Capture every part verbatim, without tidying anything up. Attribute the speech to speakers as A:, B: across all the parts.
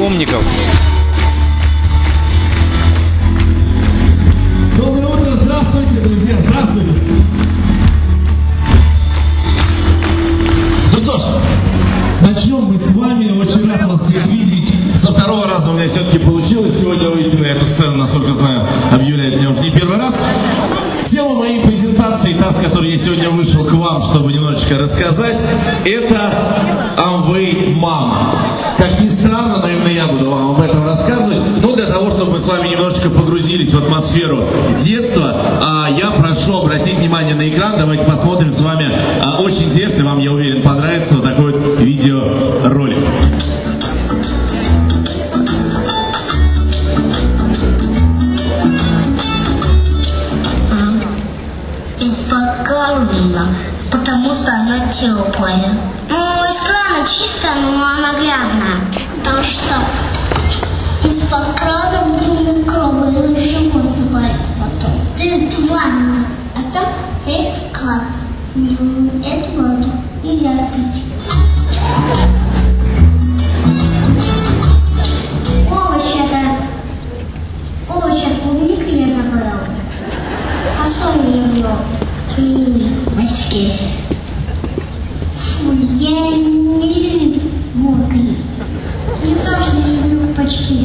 A: умников.
B: Доброе утро, здравствуйте, друзья, здравствуйте. Ну что ж, начнем мы с вами. Очень рад вас всех видеть. Со второго раза у меня все-таки получилось сегодня выйти на эту сцену, насколько знаю, объявляет меня уже не первый раз. Тема моей презентации, та, с которой я сегодня вышел к вам, чтобы немножечко рассказать, это Amway Mama. Как ни странно, но именно я буду вам об этом рассказывать. Но для того, чтобы мы с вами немножечко погрузились в атмосферу детства, я прошу обратить внимание на экран. Давайте посмотрим с вами очень интересный, вам, я уверен, понравится вот такой вот видеоролик.
C: Из-под крана, потому что она теплая. Ну, из крана чистая, но она грязная. Потому что из-под крана буду микробы, и живот заболит потом. Это ванна, а там стоит кран. Эту воду нельзя пить. Овощи это... Овощи от клубники я забрала. Фасоль не люблю. И очки. Фу, я не люблю бургеры. Я тоже не люблю почки.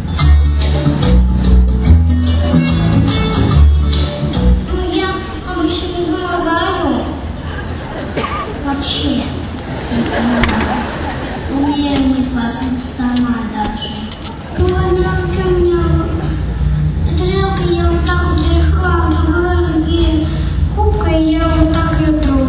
C: Ну, я обычно не помогаю. Вообще. Не помогаю. Умею мыть посуду сама даже. Ну, она у меня... Тарелка я вот так вот держала, в другой руке кубка, и я вот так ее тру.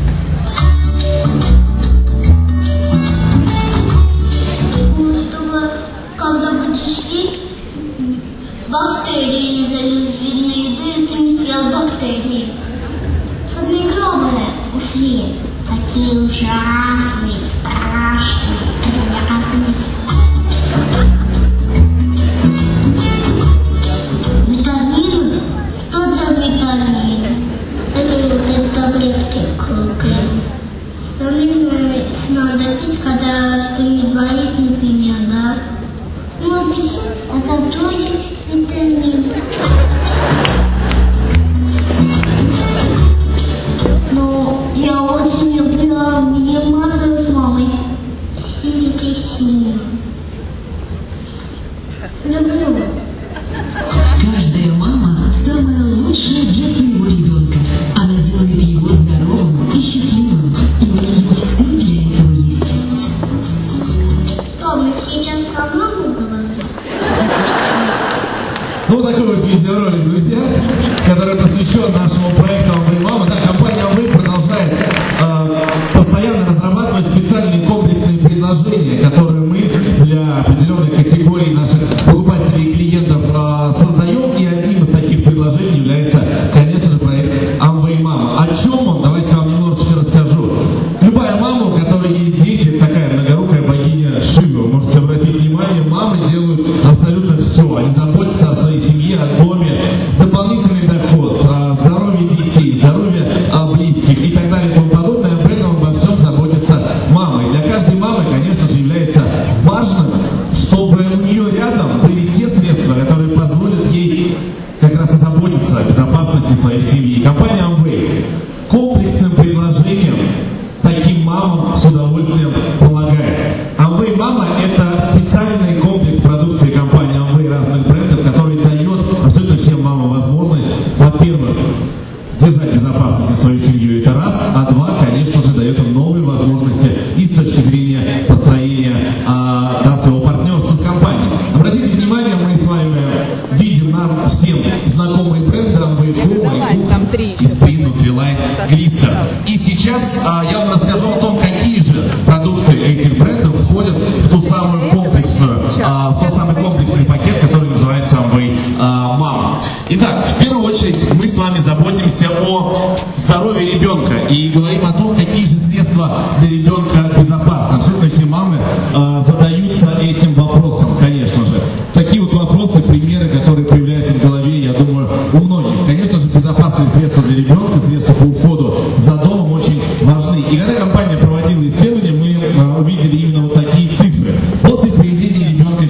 C: Ну, чтобы, когда будешь есть, бактерии не залезли на еду, и ты не съел бактерии. Чтобы микробы ушли. Такие ужасные, страшные, грязные. Витамины? Что за витамины? Это таблетки круглые. Витамины надо пить, когда что-нибудь болит, например, да? Ну, апельсин – это тоже витамин. Но я очень люблю обниматься с мамой. Сильно-сильно. Люблю.
D: Каждая мама самая лучшая для своего ребенка. Она делает его здоровым и счастливым. И у нее все для этого есть.
C: Что, мы сейчас про маму говорим?
B: Ну, такой вот видеоролик, друзья, который посвящен нашему проекту Amway Mama. Да, компания Amway продолжает э, постоянно разрабатывать специальные комплексные предложения, которые мы для определенных категорий наших покупателей и клиентов э, создаем. И одним из таких предложений является, конечно же, проект Amway Mama. О чем он? Давайте вам немножечко расскажу. Любая мама, у которой есть дети, такая многорукая богиня Шива. Вы можете обратить внимание, мамы делают абсолютно все. Они заботятся о своей семье, о доме, дополнительный доход, о здоровье детей, здоровье близких и так далее и тому подобное. Об этом обо всем заботится мама. И для каждой мамы, конечно же, является важным, чтобы у нее рядом были те средства, которые позволят ей как раз и заботиться о безопасности своей семьи. И компания Amway комплексным предложением таким мамам с удовольствием помогает. Amway Mama – это специальный комплекс продукции компании Amway разных брендов, который дает абсолютно всем мамам возможность, во-первых, держать в безопасности свою семью, это раз, а два, конечно же, дает им новые возможности и с точки зрения построения а, да, своего партнерства с компанией. Обратите внимание, мы с вами видим нам всем знакомые бренды Amway Home, Esprit, Nutrilite, Glister. И сейчас а, я вам расскажу о том, какие же продукты этих брендов входят в ту самую комплексную, а, в тот самый комплексный пакет, который называется Amway а, Mama. Итак, в первую очередь мы с вами заботимся о здоровье ребенка и говорим о том, какие же средства для ребенка безопасны. Абсолютно все мамы э, задаются этим вопросом, конечно же. Такие вот вопросы, примеры, которые появляются в голове, я думаю, у многих. Конечно же, безопасные средства для ребенка, средства по уходу за домом очень важны. И когда компания проводила исследование, мы э, увидели именно вот такие цифры. После появления ребенка в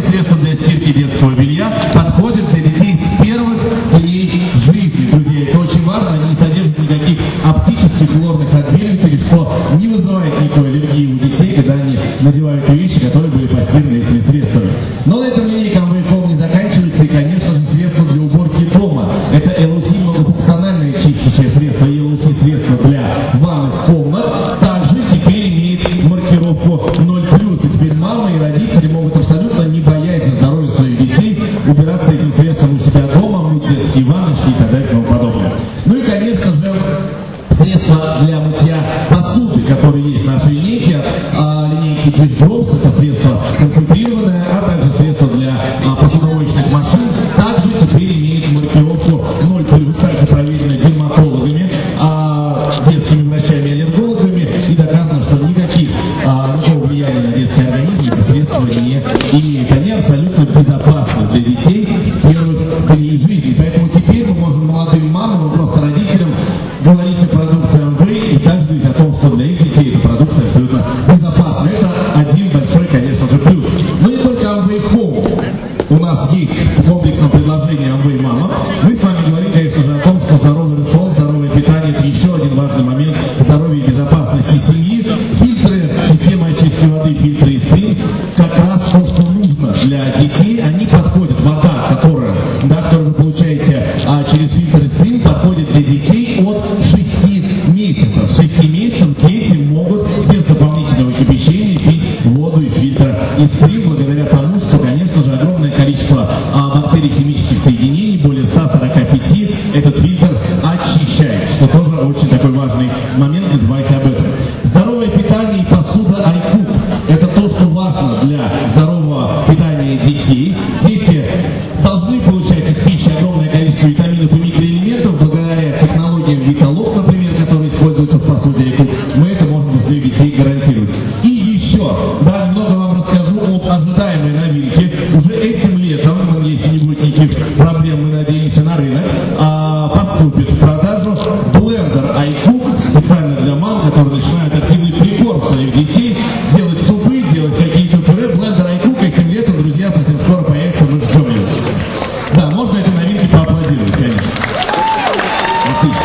B: это средство для стирки детского белья подходит для детей с первых дней жизни. Друзья, это очень важно, они не содержат никаких оптических хлорных отбеливателей, что не вызывает никакой аллергии у детей, когда они надевают вещи, которые были постираны этими средствами. Но на этом линейка Amway Home не заканчивается, и, конечно же, средства для уборки дома. Это эл эл си многофункциональное чистящее средство, и эл эл си средство для ванных комнат также теперь имеет маркировку ноль плюс. И теперь мамы и родители могут абсолютно не боясь за здоровье своих детей убираться этим средством у себя дома, мыть детские ванночки и так далее и тому подобное. Ну и, конечно же, средства для мытья посуды, которые есть в нашей линейке, а, линейки Dish Drops, это средство концентрированное, а также средство для а, посудомоечных машин, также теперь имеет маркировку ноль плюс, также проверено дерматологами, а, детскими врачами и аллергологами, и доказано, что никаких, а, никакого влияния на детский организм эти средства не имеют. Они абсолютно безопасны для детей с первых дней жизни. Поэтому теперь мы можем молодым мамам, просто родителям говорить о продукции Amway и также говорить о том, что для их детей эта продукция абсолютно безопасна. Это один большой, конечно же, плюс. Но не только Amway Home. У нас есть в комплексном предложении Amway Mama. Мы с вами говорим, конечно же, о том, что здоровый рацион, здоровое питание – это еще один важный момент здоровья и безопасности семьи. Фильтры, система очистки воды, фильтры и спринг – как раз то, что нужно для детей. Они подходят, вода, которая, да, которую вы получаете а, через фильтр и спринг, подходит для детей от шести месяцев. С шести месяцев дети могут без дополнительного кипячения пить воду из фильтра и спринг, благодаря тому, что, конечно же, огромное количество а, бактерий химических соединений, более ста сорока пяти, этот фильтр очищает, что тоже очень такой важный момент, не забывайте об этом. Здоровое питание и посуда iCook – это то, что важно для здорового питания детей. Дети должны получать из пищи огромное количество витаминов и микроэлементов благодаря технологиям Vitalock, например, которые используются в посуде iCook. Мы это можем для своих детей гарантировать. И еще, да, немного вам расскажу об ожидаемой новинке. Уже этим летом, если не будет никаких проблем, мы надеемся, на рынок а, поступит в продажу блендер iCook специально для мам, которые начинают активный прикорм своих детей, делать супы, делать какие-то пюре. Блендер iCook этим летом, друзья, совсем скоро появится, мы ждем его. Да, можно этой новинке поаплодировать, конечно. Отлично.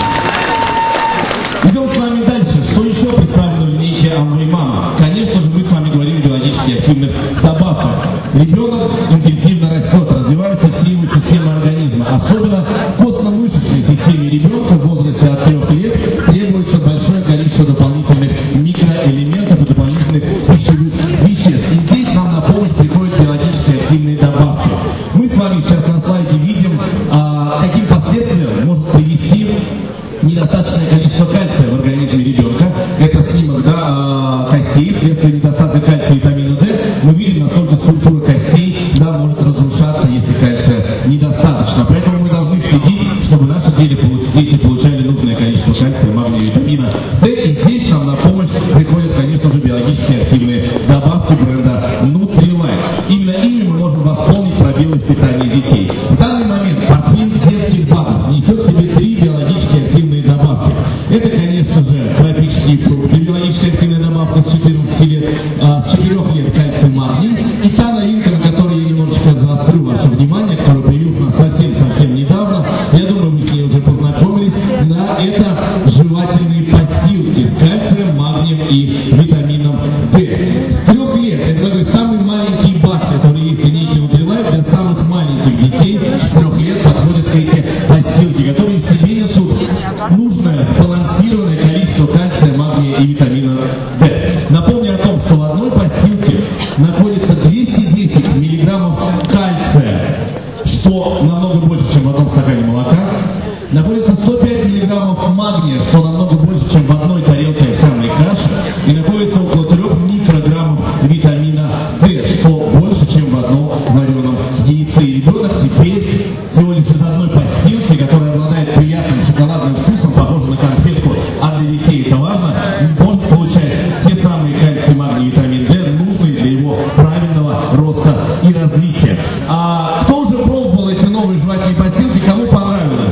B: Идем с вами дальше. Что еще представлено в линейке Amway Mama? Конечно же, мы с вами говорим о биологически активных добавках. Ребенок интенсивно растет, развиваются все его системы организма. Особенно в костно-мышечной системе ребенка в возрасте от трех лет требуется большое количество дополнительных микроэлементов и дополнительных пищевых веществ. И здесь нам на помощь приходят биологически активные добавки. Мы с вами сейчас на слайде видим, а, каким последствиям может привести недостаточное количество кальция в организме ребенка. Это снимок, да, костей, вследствие недостатка кальция и витамина D. Мы видим, насколько скульптура костей, да, может разрушаться, если кальция недостаточно. Поэтому мы должны следить, чтобы наши дети получали нужное количество кальция, магния и витамина D. И здесь нам на помощь приходят, конечно же, биологически активные добавки бренда Nutrilite. Именно ими мы можем восполнить пробелы в питании детей. В данный момент портфель детских БАДов несет в себе три биологически активные добавки. Это, конечно же, тропические фрукты, биологически активная добавка с четырнадцати лет, а, с четырёх лет кальций, магний. И та новинка, на которой я немножечко заострю ваше внимание, которая появилась у нас совсем-совсем недавно, я думаю, вы с ней уже познакомились, на это жевательные постилки с кальцием, магнием и витамином D. С трех лет, это такой самый маленький бак, который есть в линейке Nutrilite, для самых маленьких детей с трех лет подходят эти постилки, которые в себе несут нужное сбалансированное количество кальция, магния и витамина D. Напомню о том, что в одной постилке находится двести десять миллиграммов кальция, что намного больше, чем в одном стакане молока. Находится сто пять миллиграммов магния, что намного больше, чем в одной тарелке овсяной каши. И находится около трех микрограммов витамина D, что больше, чем в одном вареном яйце. И ребенок теперь всего лишь из одной постилки, которая обладает приятным шоколадным вкусом, похожим на конфетку, а для детей это важно, может получать те самые кальций, магний и витамин D, нужные для его правильного роста и развития. А кто уже пробовал эти новые жевательные постилки, кому понравилось?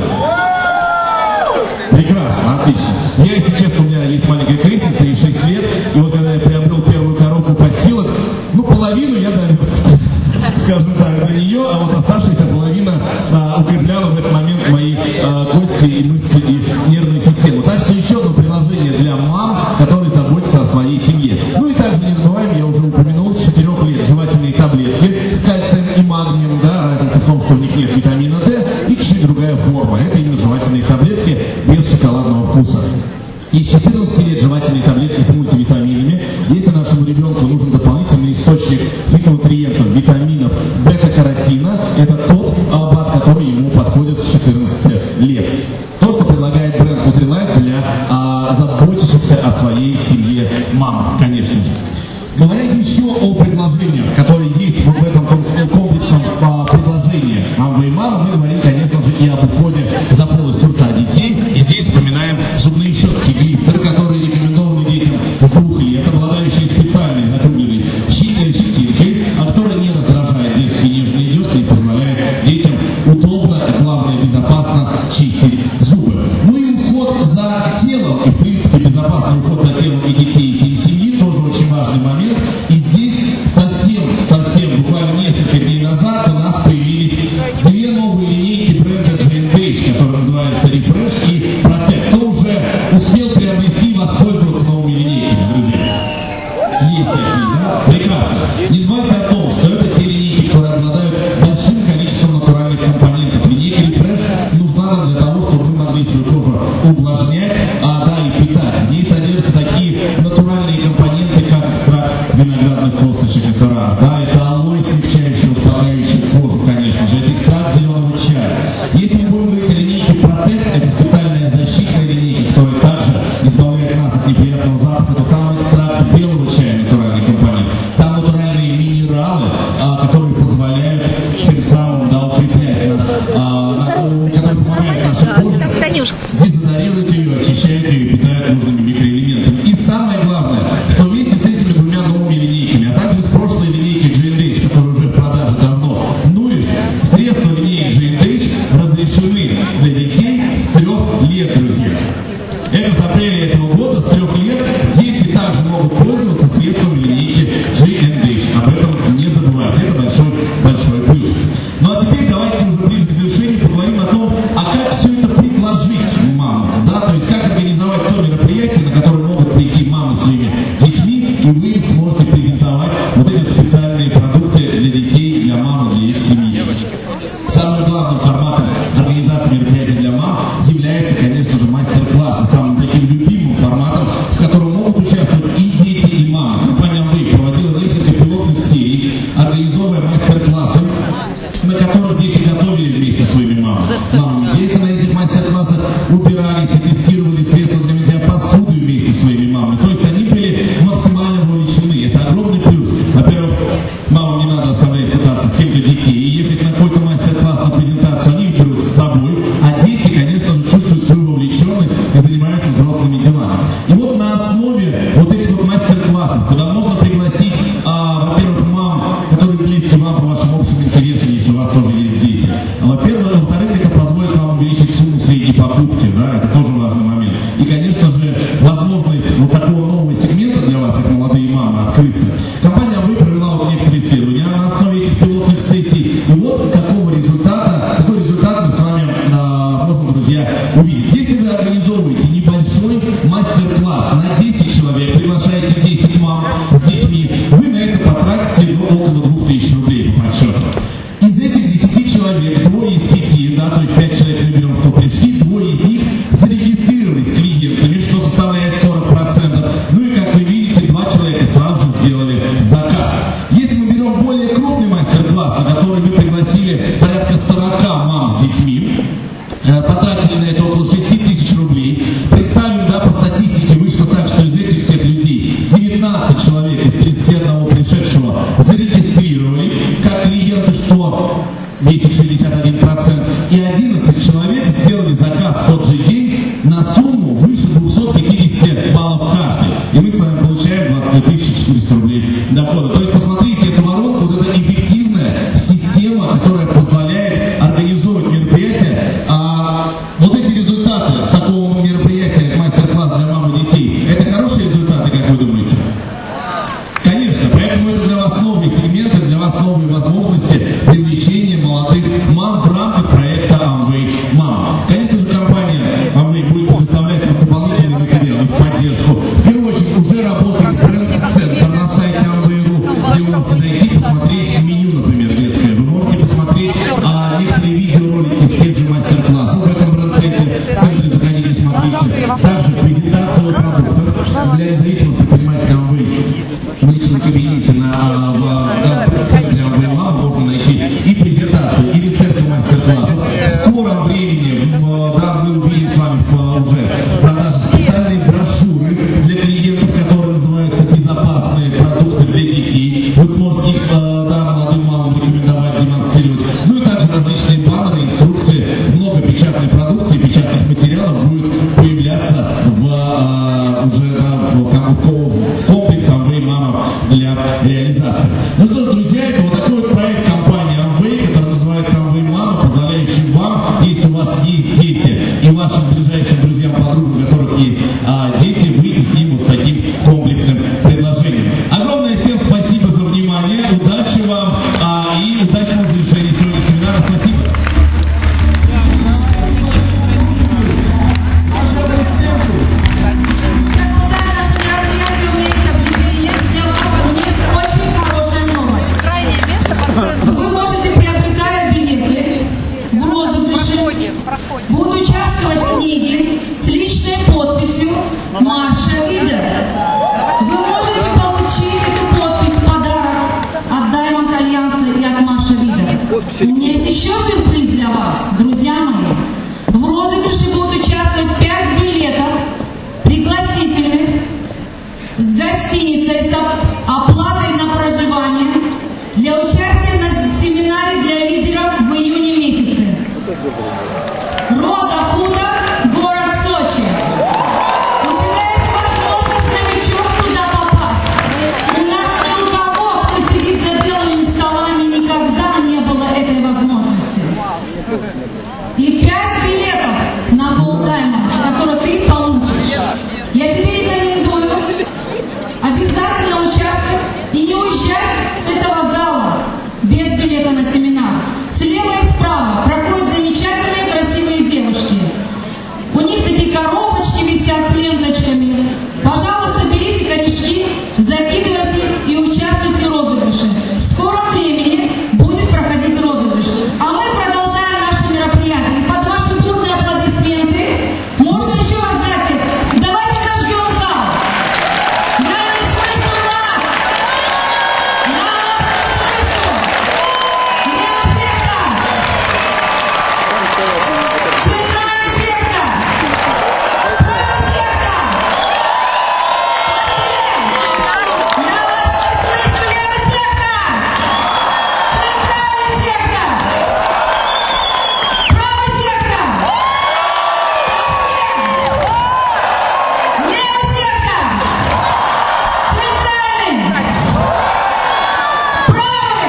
B: Прекрасно, отлично. Я, если честно, у меня есть маленькая крестница, ей шесть лет, и вот когда я приобрел первую коробку постилок, ну, половину я довез, скажем скажем так, для нее, а вот оставшаяся половина а, укрепляла в этот момент мои а, кости и мышцы и нервную систему. Так что еще одно приложение для мам, которые заботятся о своей семье. Ну и также не забываем, я уже упомянул, с четырёх лет жевательные таблетки с кальцием и магнием, да, разница в том, что в них нет витамина D и чуть другая форма. Это именно жевательные таблетки без шоколадного вкуса. И с четырнадцати лет жевательные таблетки с мультивитаминами. Если нашему ребенку нужен дополнительный источник фитонутриентов, витаминов, бета-каротина, это тот БАД, который ему подходит с четырнадцати лет. То, что предлагает бренд Nutrilite для а, заботящихся о своей семье мам, конечно же. Говоря еще о предложениях, которые есть вот в этом комплексном а, предложении «Мама и мама», мы говорим, конечно же, и об уходе за полостью рта детей. И здесь вспоминаем зубные щетки Глистер, которые рекомендованы детям с двух лет, обладающие специальной закругленной щетинкой, а которая не раздражает детские нежные десны и позволяет детям удобно и, главное, безопасно чистить зубы. Ну и уход за телом, и в принципе безопасный уход за телом и детей, и всей семьи тоже очень важный момент. И здесь совсем, совсем, буквально несколько дней назад у нас появились две новые линейки бренда джей энд эйч, которые называются Refresh и Protect. Кто уже успел приобрести и воспользоваться новыми линейками, друзья? Есть такие, да? Прекрасно. Не забывайте о том, что это те линейки, которые обладают большим количеством натуральных компонентов. Линейка Refresh нужна нам для того, чтобы мы могли свою кожу увлажнять, а, да, и питать. В ней содержатся такие натуральные компоненты, как экстракт виноградных косточек, это раз, да, это алоэ, смягчающий, успокаивающий кожу, конечно же, это экстракт зеленого чая. Если мы будем говорить о линейке Protect, это специальная защитная линейка, которая также избавляет нас от неприятного запаха, то там экстракт белого чая, натуральный компонент, там натуральные минералы, а, которые позволяют тем самым, да, укреплять наш, а, которые помогают нашей коже, дезодорируют ее, очищают ее и питают нужными микроэлементами. И самое главное, что вместе с этими двумя новыми линейками, а также с прошлой линейкой джей энд эйч, которая уже в продаже давно, Nourish, средства линейки джей энд эйч разрешены для детей с трех лет, друзья. Это с апреля этого года, с трех лет, дети также могут пользоваться средствами линейки джей энд эйч. Об этом не забывайте, это большой, большой плюс. Ну а теперь давайте уже ближе к завершению поговорим о том, а как все это предложить мамам, да, то есть как организовать то мероприятие, на которое могут прийти мамы своими детьми, и вы сможете презентовать вот эти специальные продукты для детей, для мамы, для их семьи. Самым главным форматом организации мероприятий для мам является, конечно же, мастер-класс, самым таким любимым форматом, в котором могут участвовать и дети, и мамы. Компания Amway проводила несколько пилотных серий, организовывая мастер-классы, на которых дети готовили вместе со своими мамами. Мамы и дети на этих мастер-классах убирались и тестировали средства для мытья посуды вместе со своими мамами. То есть они были максимально вовлечены. Это огромный плюс. Во-первых, мамам не надо оставлять пытаться с кем-то детей и ехать на какой-то мастер-класс, на презентацию. Они их берут с собой, а дети, конечно же, чувствуют свою вовлеченность и занимаются взрослыми делами. И вот на основе вот этих вот мастер-классов, куда можно пригласить, а, во-первых, мам, которые близки вам по вашим общим интересам, если у вас тоже есть дети. Во-первых, во-вторых, это позволит вам увеличить сумму средней покупки, да, это тоже важный момент. И, конечно же, возможность вот такого нового сегмента для вас, как молодые мамы, открыться. Компания Amway провела вот некоторые исследования на основе этих пилотных сессий. И вот какого результата, какой результат мы с вами а, можем, друзья, увидеть. Если вы организовываете небольшой мастер-класс на десять человек, приглашаете десять мам с детьми, вы на это потратите ну, около двух тысяч рублей по подсчету. Из этих десяти человек, двое из пяти, да, то есть пять человек мы берем, что пришли, двое из них зарегистрировались клиентами, что составляет сорок процентов. Ну и, как вы видите, два человека сразу же сделали заказ. Если мы берем более крупный мастер-класс, на который мы пригласили порядка сорока мам с детьми, потратили на это около шести тысяч рублей, представим, да, по статистике вышло так, что из этих всех людей девятнадцать человек из тридцати одного пришедшего зарегистрировались как клиенты, что весит шестьдесят один процент, и одиннадцать человек сделали заказ в тот же день на сумму выше двухсот пятидесяти баллов каждый. И мы с вами получаем двадцать две тысячи четыреста рублей дохода. То есть посмотрите эту воронку, вот это эффективная система, которая позволяет организовывать мероприятия. А вот эти результаты с такого мероприятия, как мастер-класс для мам и детей, это хорошие результаты, как вы думаете? Конечно, поэтому это для вас новые сегменты, для вас новые возможности привлечения молодых мам в рамках проекта Amway Мама. Конечно же, компания Amway будет предоставлять вам дополнительные материалы в поддержку. В первую очередь уже работает бренд-центр на сайте Amway.ru, где вы можете зайти и посмотреть меню, например, детское. Вы можете посмотреть а, некоторые видеоролики с тех же мастер-классов в этом бренд-центре. Центре заходите, смотрите. Также презентация продуктов для независимых предпринимателей Amway. В личном кабинете на в, в центре Amway Мама можно найти и презентацию, и рецепты мастер-классов. В скором времени в, да, мы увидим с вами уже в продаже специальные брошюры для клиентов, которые называются «Безопасные продукты для детей». Вы сможете их да, молодым мамам рекомендовать, демонстрировать. Ну и также различные баннеры, инструкции, много печатной продукции, печатных материалов будет появляться в, а, уже да, в, в, в комплексе Amway Мама для реализации. Ну что ж, друзья, это вот такой вот проект компании Amway, который называется Amway Мама, позволяющий вам, если у вас есть дети, и вашим ближайшим друзьям, подругам, у которых есть а, дети, выйти с ним вот с таким комплексным предложением. Огромное всем спасибо за внимание, удачи вам а, и удачного завершения сегодня семинара. Спасибо.
A: Вы можете приобретать билеты в розыгрыше, будут участвовать в книге с личной подписью Маша Видер. Вы можете получить эту подпись в подарок от Diamond Альянса и от Маша Видер. У меня есть еще сюрприз для вас, друзья мои. В розыгрыше будут участвовать пять билетов пригласительных с гостиницей, с оплатой на проживание для участия на семинаре для лидеров в июне месяце. Роза Хутор, город Сочи. У тебя есть возможность, новичок, туда попасть. У нас ни у кого, кто сидит за белыми столами, никогда не было этой возможности. И пять билетов на Gold Diamond, которые ты получишь. Я тебе рекомендую обязательно участвовать и не уезжать с этого зала без билета на семинар. Слева и справа проходят замечательные красивые девушки. У них такие коробочки висят с ленточками. Пожалуйста, берите корешки, закидывайте и участвуйте в розыгрыше. В скором времени будет проходить розыгрыш. А мы продолжаем наше мероприятие. Под ваши бурные аплодисменты можно еще раз дать их. Давайте зажгем зал. Я не слышу нас. Я вас не слышу. Левый сектор. Центральный сектор. Правый сектор. Ответ. Я вас не слышу. Левый сектор. Центральный сектор. Правый сектор. Ответ. Левый сектор. Центральный. Правый.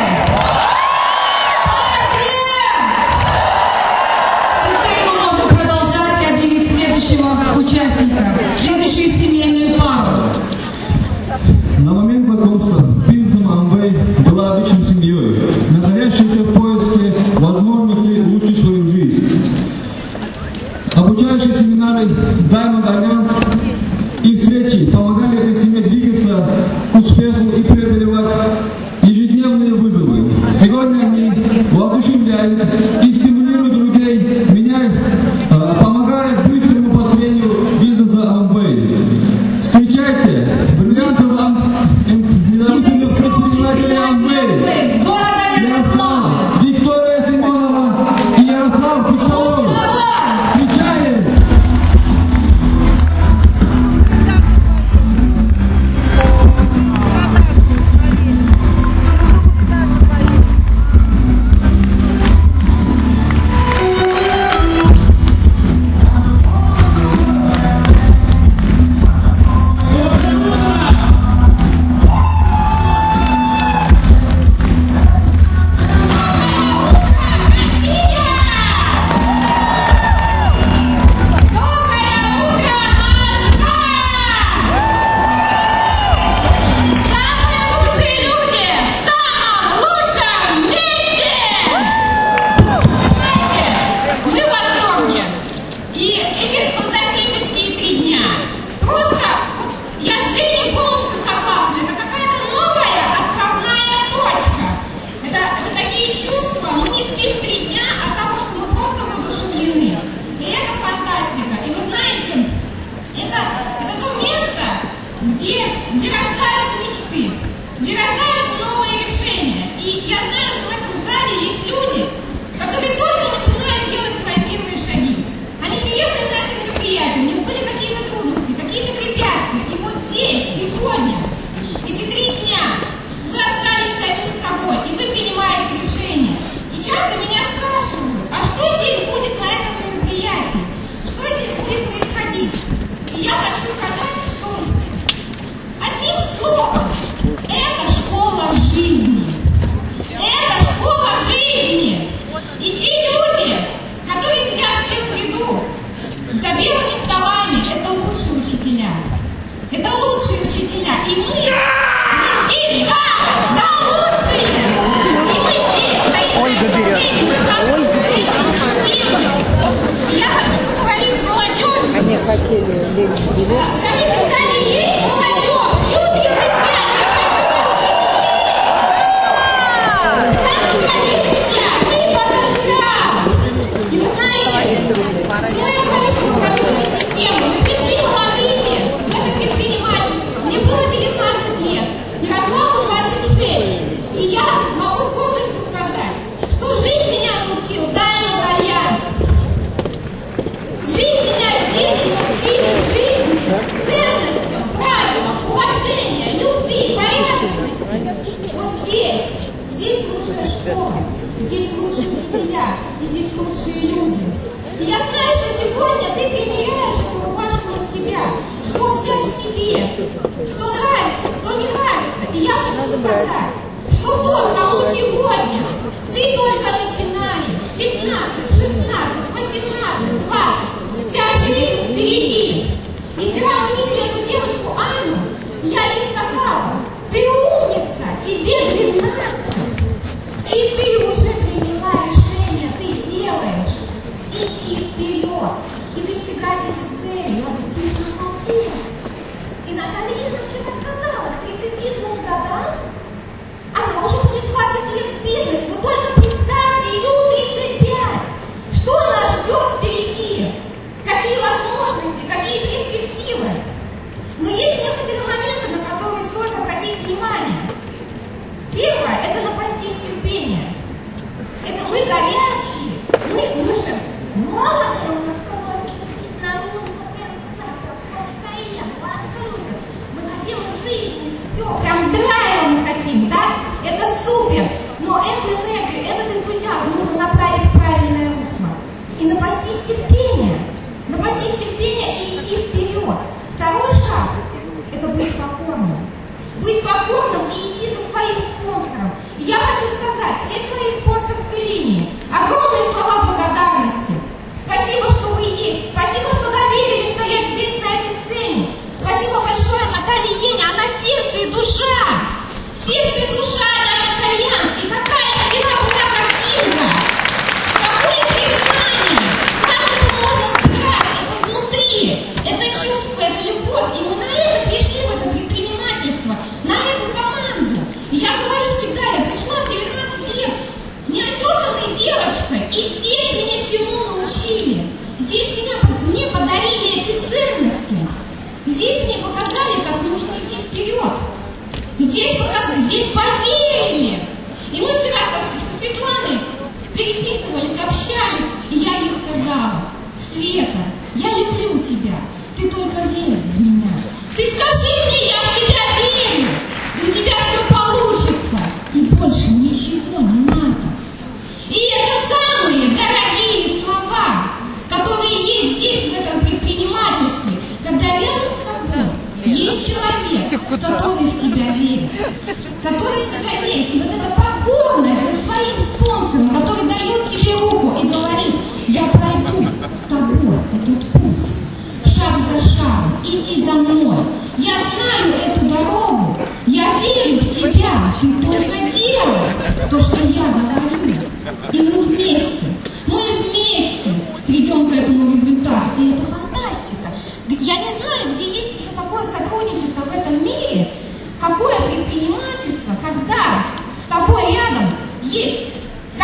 A: Ответ. Теперь мы можем продолжать и объявить следующего участника, следующую семейную пару.
E: На момент знакомства с бизнесом Amway была обычной семьей, находящейся в поиске возможностей улучшить свою жизнь. Обучающие семинары Diamond Альянс и встречи помогали этой семье двигаться к успеху и преодолевать ежедневные вызовы. Сегодня они воодушевляют и стимулируют людей, меняют, э, помогают быстрому построению бизнеса Amway. Встречайте бриллиантового независимых предпринимателей Amway.
A: С города Ярославль.
E: Виктория Симонова и Ярослав Пустовой. Встречаем!
A: чувства, мы не спим три дня от того, что мы просто воодушевлены. И это фантастика. И вы знаете, это, это то место, где, где рождаются мечты, где рождаются новые решения. И я знаю, что в этом зале есть люди, которые только начинают делать свои первые шаги. Они приехали на это мероприятие, у них были какие-то трудности, какие-то препятствия. И вот здесь, сегодня, эти три дня, вы остались самим собой, и вы принимаете решения. И часто меня спрашивают, а что здесь будет на этом мероприятии? Что здесь будет происходить? И я хочу сказать, что одним словом, это школа жизни. Это школа жизни. И те люди, которые сидят в первом ряду, за белыми столами, это лучшие учителя. Это лучшие учителя. И мы, мы здесь, да, да, лучшие. И мы здесь стоим. Ольга берет. И я хочу поговорить с молодежью.
F: Они хотели лечь билет.
A: Скажите, в зале есть молодежь? Ю тридцать пять. И вы знаете, человек научной управленческой системы, мы пришли молодыми в это предпринимательство. Мне было девятнадцать лет, Ярославу двадцать шесть. И я могу с гордостью сказать, что жизнь меня научила дальнему альянсу. Жизнь меня здесь научила жизни, ценностям, правилам, уважения, любви, порядочности. Вот здесь, здесь лучшая школа. Здесь лучшие учителя, и здесь лучшие люди. И я знаю, что сегодня ты примеряешь эту рубашку на себя. Что взять себе? Кто нравится, кто не нравится. И я хочу сказать, что тот, кому сегодня ты только начинаешь, пятнадцать, шестнадцать, восемнадцать, двадцать, вся жизнь впереди. И вчера мы видели эту девочку Анну, я ей сказала, ты умница, тебе двенадцать. И ты уже приняла решение, ты делаешь, идти вперед и достигать эти цели. Я говорю, ты молодец. И Наталья вчера сказала, к тридцати двум годам она уже будет двадцать лет в бизнесе. Вы только представьте, Ю тридцать пять. Что нас ждет впереди? Какие возможности, какие перспективы? Но есть некоторые моменты, на которые стоит обратить внимание. Первое – это напастись терпения. Это мы горячие, мы, мы же молодые, у нас кровь кипит, нам нужно прям завтра постоянно, вооружиться. Мы хотим жизни, все, прям драйва мы хотим, да? Это супер. Но эту энергию, этот энтузиазм нужно направить в правильное русло. И напастись терпения. Напастись терпения и идти вперед. Второй шаг – это быть покорным. Быть покорным и идти за своим спонсором. И я хочу сказать, все свои спонсорской линии, огромные слова благодарности. Спасибо, что вы есть. Спасибо, что доверили стоять здесь, на этой сцене. Спасибо большое Наталье Ене. Она сердце и душа. Сердце и душа Наталья Итальянский. Какая вчера была картинка. Какое признание. Как это можно сыграть? Это внутри. Это чувство, это любовь. И мы на это пришли в это предпринимательство. На эту команду. И я говорю всегда, я пришла в девятнадцать лет неотесанной девочкой, и здесь меня всему научили. Здесь меня, мне подарили эти ценности. Здесь мне показали, как нужно идти вперед. Здесь показали, здесь поверили. И мы вчера со, со Светланой переписывались, общались, и я ей сказала: Света, я люблю тебя, ты только верь в меня. Ты скажи мне, я в тебя верю, и у тебя все получится, и больше ничего не надо. И это самые дорогие слова, которые есть здесь, в этом предпринимательстве, когда рядом с тобой есть человек, который в тебя верит, который в тебя верит. И вот эта покорность за своим спонсором, который дает тебе руку и говорит: я пройду с тобой этот путь, шаг за шагом, иди за мной. Я знаю эту дорогу, я верю в тебя, ты только делай то, что я говорю. И мы вместе, мы вместе придем к этому результату. И это фантастика. Я не знаю, где есть еще такое сотрудничество в этом мире, какое предпринимательство, когда с тобой рядом есть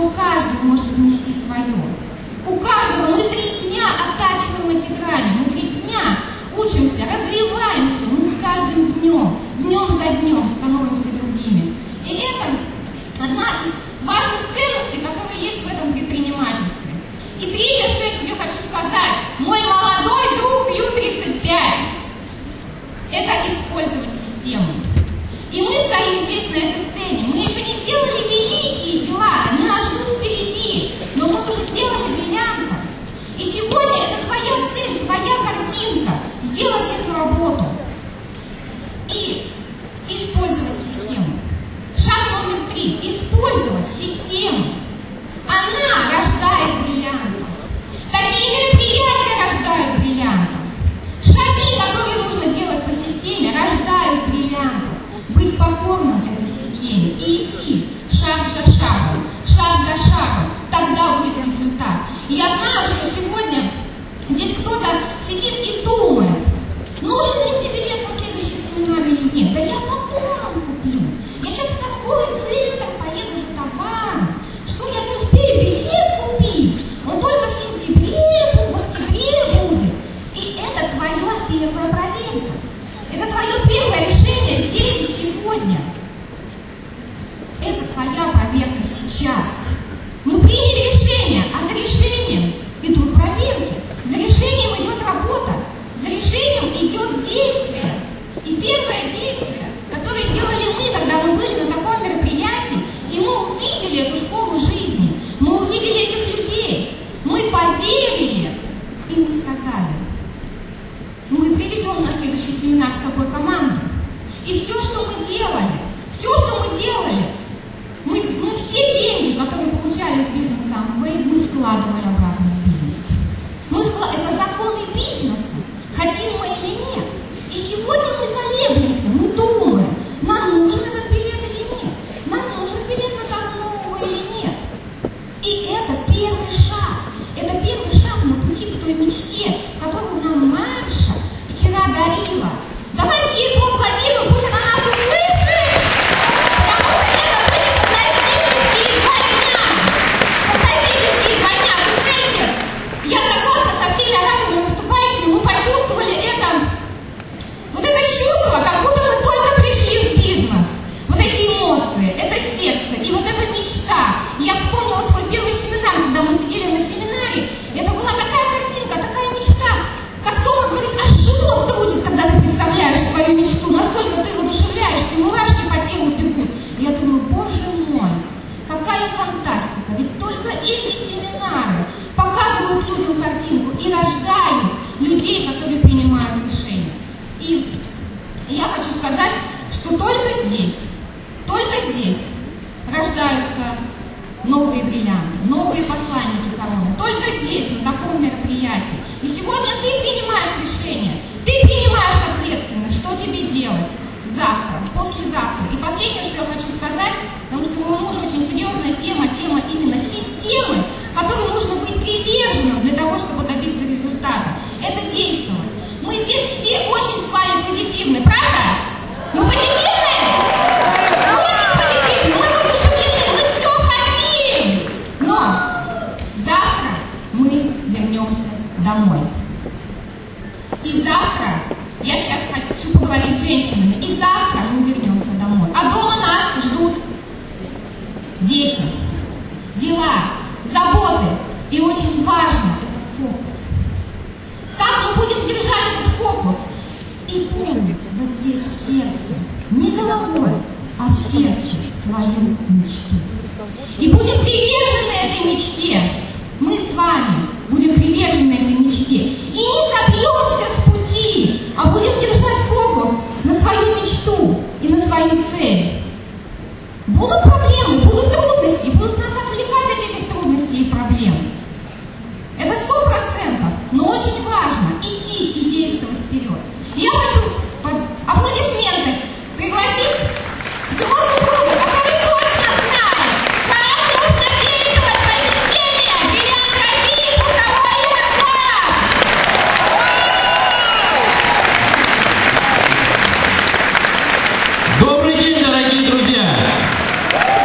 G: что каждый может внести свое. У каждого мы три дня оттачиваем эти грани, мы три дня учимся, развиваемся, мы с каждым днем, днем за днем становимся другими. И это одна из важных ценностей, которые есть в этом предпринимательстве. И третье, что я тебе хочу сказать, мой молодой друг Ю тридцать пять, это использовать систему. И мы стоим здесь на этой сцене, мы еще не сделали великие дела, они нас ждут впереди, но мы уже сделали бриллиантом. И сегодня это твоя цель, твоя картинка, сделать эту работу и использовать систему. Шаг номер три. Использовать систему. Она рождает бриллиантов. Такие мероприятия рождают бриллиантов. Шаги, которые нужно делать по системе, рождают бриллиантов. Быть покорным этой системе и идти шаг за шагом, шаг за шагом, тогда будет результат. И я знаю, что сегодня здесь кто-то сидит и думает, нужен ли мне билет на следующий семинар или нет. Да я потом куплю. Я сейчас в такой центр поеду за товаром, что я не успею билет купить. Он только в сентябре, в октябре будет. И это твоя первая проверка. Это твое первое решение здесь и сегодня. Это твоя проверка сейчас. Мы приняли решение, а за решением идут проверки. За решением идет работа. За решением идет действие. И первое действие, которое сделали мы, когда мы были на таком мероприятии, и мы увидели эту школу жизни, мы увидели этих людей, мы поверили, и мы сказали, мы привезем на следующий семинар с собой команду. И все, что мы делали, все, что мы делали, мы, мы все деньги, которые получали с бизнеса Amway, мы вкладывали обратно в бизнес. Мы вклад... Это законы бизнеса, хотим мы или нет. И сегодня мы колеблемся, мы думаем, нам нужен этот билет или нет, нам нужен билет на Тарнового или нет. И это первый шаг, это первый шаг на пути к той мечте, которую нам Маша вчера дарила. Давайте ей поаплодируем, пусть она нас услышит, потому что это были фантастические два дня. Фантастические два дня. Вы знаете, я согласна со всеми ораторами выступающими, мы почувствовали это, вот это чувство, как будто мы только пришли в бизнес. Вот эти эмоции, это сердце и вот эта мечта. Я вспомнила свой первый семинар, когда мы сидели на семинаре. Это была такая картинка, такая мечта. Как Тома говорит, аж живот трудит, когда ты представляешь свою мечту. Настолько ты воодушевляешься, мурашки по телу бегут. И я думаю, боже мой, какая фантастика. Ведь только эти семинары показывают людям картинку и рождают людей, которые принимают решения. И я хочу сказать, что только здесь, только здесь рождаются новые бриллианты, новые посланники короны. Только здесь, на таком мероприятии. И сегодня ты принимаешь решение, ты принимаешь ответственность, что тебе делать завтра, послезавтра. И последнее, что я хочу сказать, потому что у моего мужа очень серьезная тема, тема именно системы, которой нужно быть приверженным для того, чтобы добиться результата. Это действовать. Мы здесь все очень с вами позитивны, правда? Мы позитивные? Мы очень позитивны, мы воодушевлены, мы все хотим. Но завтра мы вернемся домой. И завтра, я сейчас хочу поговорить с женщинами, и завтра мы вернемся домой. А дома нас ждут дети, дела, заботы. И очень важно это фокус. Как мы будем держать этот фокус? И помнить вот здесь в сердце, не головой, а в сердце свою мечту. И будем привержены этой мечте. Мы с вами будем привержены этой мечте. И не собьемся с пути, а будем держать фокус на свою мечту и на свою цель. Будут проблемы, будут трудности, будут нас отвлекать от этих трудностей и проблем. Это сто процентов, но очень важно идти и действовать вперед. И я хочу под аплодисменты пригласить своего супруга, который точно знает, как нужно действовать по системе «Бриллиант России» Пусковой Ярослав.
E: Добрый день, дорогие друзья!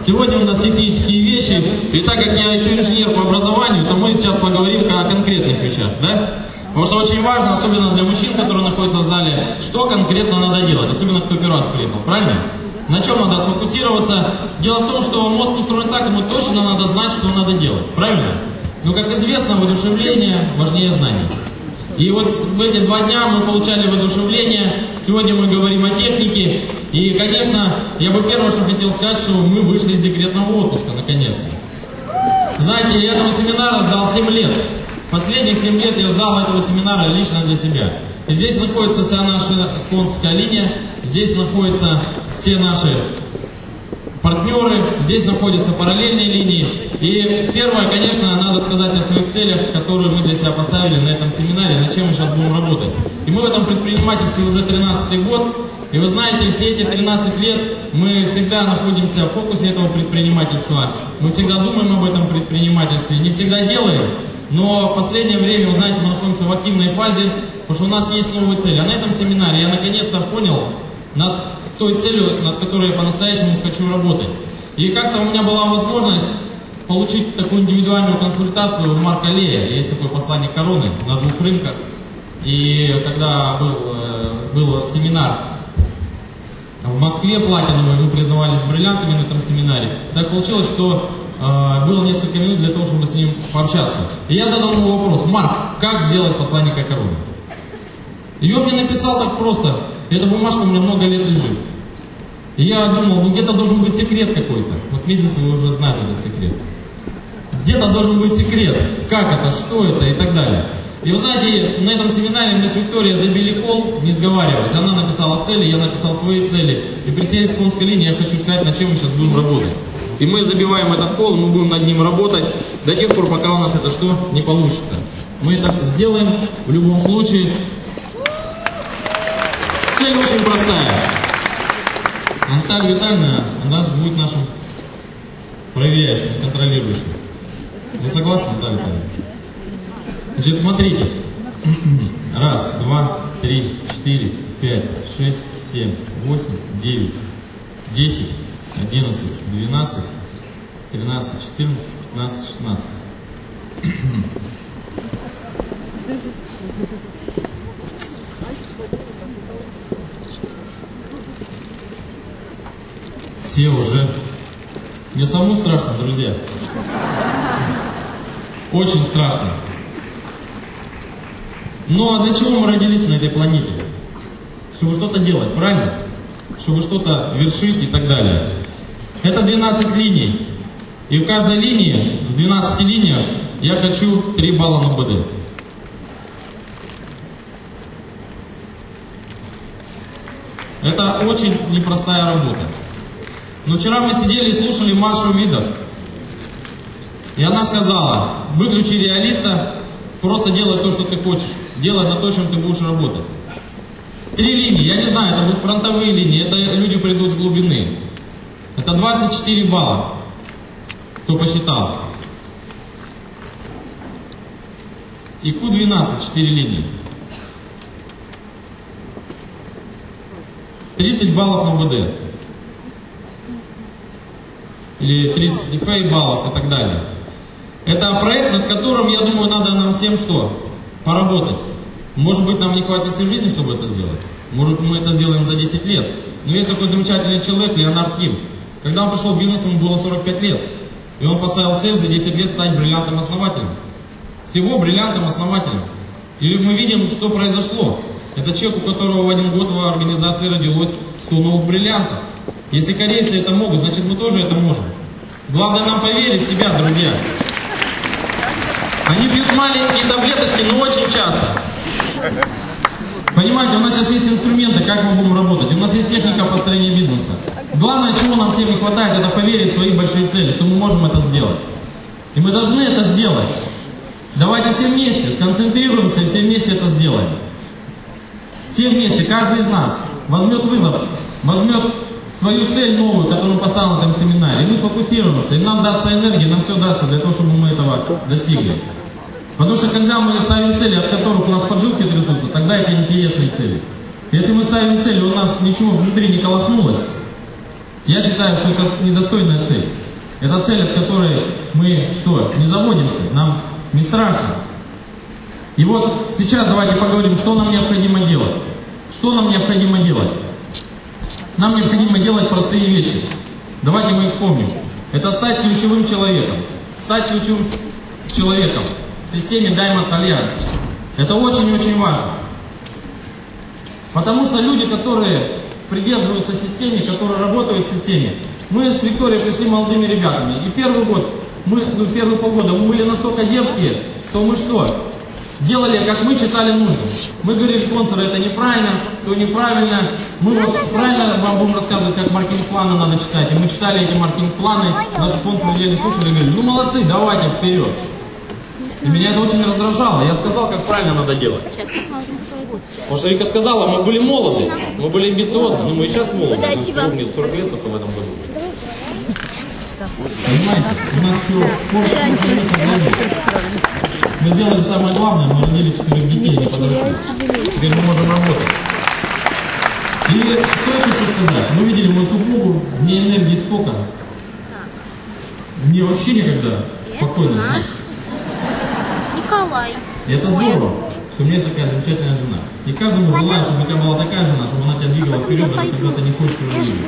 H: Сегодня у нас технические вещи, и так как я еще инженер по образованию, то мы сейчас поговорим о конкретных вещах, да? Потому что очень важно, особенно для мужчин, которые находятся в зале, что конкретно надо делать, особенно кто первый раз приехал, правильно? На чем надо сфокусироваться? Дело в том, что мозг устроен так, ему точно надо знать, что надо делать, правильно? Но, как известно, воодушевление важнее знаний. И вот в эти два дня мы получали воодушевление, сегодня мы говорим о технике, и, конечно, я бы первое, что хотел сказать, что мы вышли из декретного отпуска, наконец-то. Знаете, я этого семинара ждал семь лет. Последних семь лет я ждал этого семинара лично для себя. И здесь находится вся наша спонсорская линия, здесь находятся все наши партнеры, здесь находятся параллельные линии. И первое, конечно, надо сказать о своих целях, которые мы для себя поставили на этом семинаре, над чем мы сейчас будем работать. И мы в этом предпринимательстве уже тринадцатый год. И вы знаете, все эти тринадцать лет мы всегда находимся в фокусе этого предпринимательства. Мы всегда думаем об этом предпринимательстве, не всегда делаем. Но в последнее время, вы знаете, мы находимся в активной фазе, потому что у нас есть новые цели. А на этом семинаре я наконец-то понял над той целью, над которой я по-настоящему хочу работать. И как-то у меня была возможность получить такую индивидуальную консультацию у Марка Лея. Есть такой посланник короны на двух рынках. И когда был, был семинар в Москве платиновый, мы признавались бриллиантами на этом семинаре, так получилось, что было несколько минут для того, чтобы с ним пообщаться. И я задал ему вопрос: Марк, как сделать посланника короны? И он мне написал так просто. Эта бумажка у меня много лет лежит. И я думал, ну где-то должен быть секрет какой-то. Вот Мизинцев уже знает этот секрет. Где-то должен быть секрет. Как это, что это и так далее. И вы знаете, на этом семинаре мы с Викторией забили кол, не сговариваясь. Она написала цели, я написал свои цели. И при всей спонсорской линии я хочу сказать, над чем мы сейчас будем работать. И мы забиваем этот кол, мы будем над ним работать до тех пор, пока у нас это что не получится. Мы это сделаем в любом случае. Цель очень простая. Наталья Витальевна, она будет нашим проверяющим, контролирующим. Вы согласны, Наталья Витальевна? Значит, смотрите. Раз, два, три, четыре, пять, шесть, семь, восемь, девять, десять, одиннадцать, двенадцать, тринадцать, четырнадцать, пятнадцать, шестнадцать. Все уже. Мне самому страшно, друзья. Очень страшно. Ну а для чего мы родились на этой планете? Чтобы что-то делать, правильно? Чтобы что-то вершить и так далее. Это двенадцать линий. И в каждой линии, в двенадцати линиях, я хочу три балла на БД. Это очень непростая работа. Но вчера мы сидели и слушали Машу Видов. И она сказала: выключи реалиста, просто делай то, что ты хочешь. Делай на то, чем ты будешь работать. Три линии, я не знаю, это будут фронтовые линии, это люди придут с глубины. Это двадцать четыре балла, кто посчитал. И Q двенадцать, четыре линии. тридцать баллов на БД. Или тридцать эф эй баллов и так далее. Это проект, над которым, я думаю, надо нам всем что? Поработать. Может быть, нам не хватит всей жизни, чтобы это сделать. Может, мы это сделаем за десять лет. Но есть такой замечательный человек, Леонард Ким. Когда он пришел в бизнес, ему было сорок пять лет. И он поставил цель за десять лет стать бриллиантом основателем. Всего бриллиантом основателем. И мы видим, что произошло. Это человек, у которого в один год в организации родилось сто новых бриллиантов. Если корейцы это могут, значит мы тоже это можем. Главное нам поверить в себя, друзья. Они пьют маленькие таблеточки, но очень часто. Понимаете, у нас сейчас есть инструменты, как мы будем работать. У нас есть техника построения бизнеса. Главное, чего нам всем не хватает, это поверить в свои большие цели, что мы можем это сделать. И мы должны это сделать. Давайте все вместе сконцентрируемся и все вместе это сделаем. Все вместе, каждый из нас возьмет вызов, возьмет свою цель новую, которую он поставил на этом семинаре. И мы сфокусируемся, и нам дастся энергия, нам все дастся для того, чтобы мы этого достигли. Потому что когда мы ставим цели, от которых у нас поджилки трясутся, тогда это интересные цели. Если мы ставим цели, у нас ничего внутри не колохнулось, Я считаю, что это недостойная цель. Это цель, от которой мы что, не заводимся, нам не страшно. И вот сейчас давайте поговорим, что нам необходимо делать. Что нам необходимо делать? Нам необходимо делать простые вещи. Давайте мы их вспомним. Это стать ключевым человеком. Стать ключевым человеком в системе Diamond Alliance. Это очень-очень важно. Потому что люди, которые придерживаются системе, которые работают в системе, мы с Викторией пришли молодыми ребятами. И первый год, мы, ну, первые полгода мы были настолько дерзкие, что мы что? Делали, как мы считали нужным. Мы говорили, спонсоры, это неправильно, то неправильно. Мы вот правильно вам будем рассказывать, как маркетинг-планы надо читать. И мы читали эти маркетинг-планы, наши спонсоры еле слушали и говорили, ну молодцы, давайте вперед. И меня это очень раздражало. Я сказал, как правильно надо делать. Потому что Вика сказала, мы были молоды, мы были амбициозны, но мы и сейчас молоды. Мы сорок лет только в этом году. Понимаете, у нас еще позже мы сделали самое главное, мы родили четырех детей, не подросли. Теперь мы можем работать. И что я хочу сказать? Мы видели мою супругу, мне энергии столько. Мне вообще никогда спокойно жить.
C: Николай.
H: И это здорово, что у меня есть такая замечательная жена. И каждому желаю, чтобы у тебя была такая жена, чтобы она тебя двигала вперед, даже когда ты не хочешь ее двигать.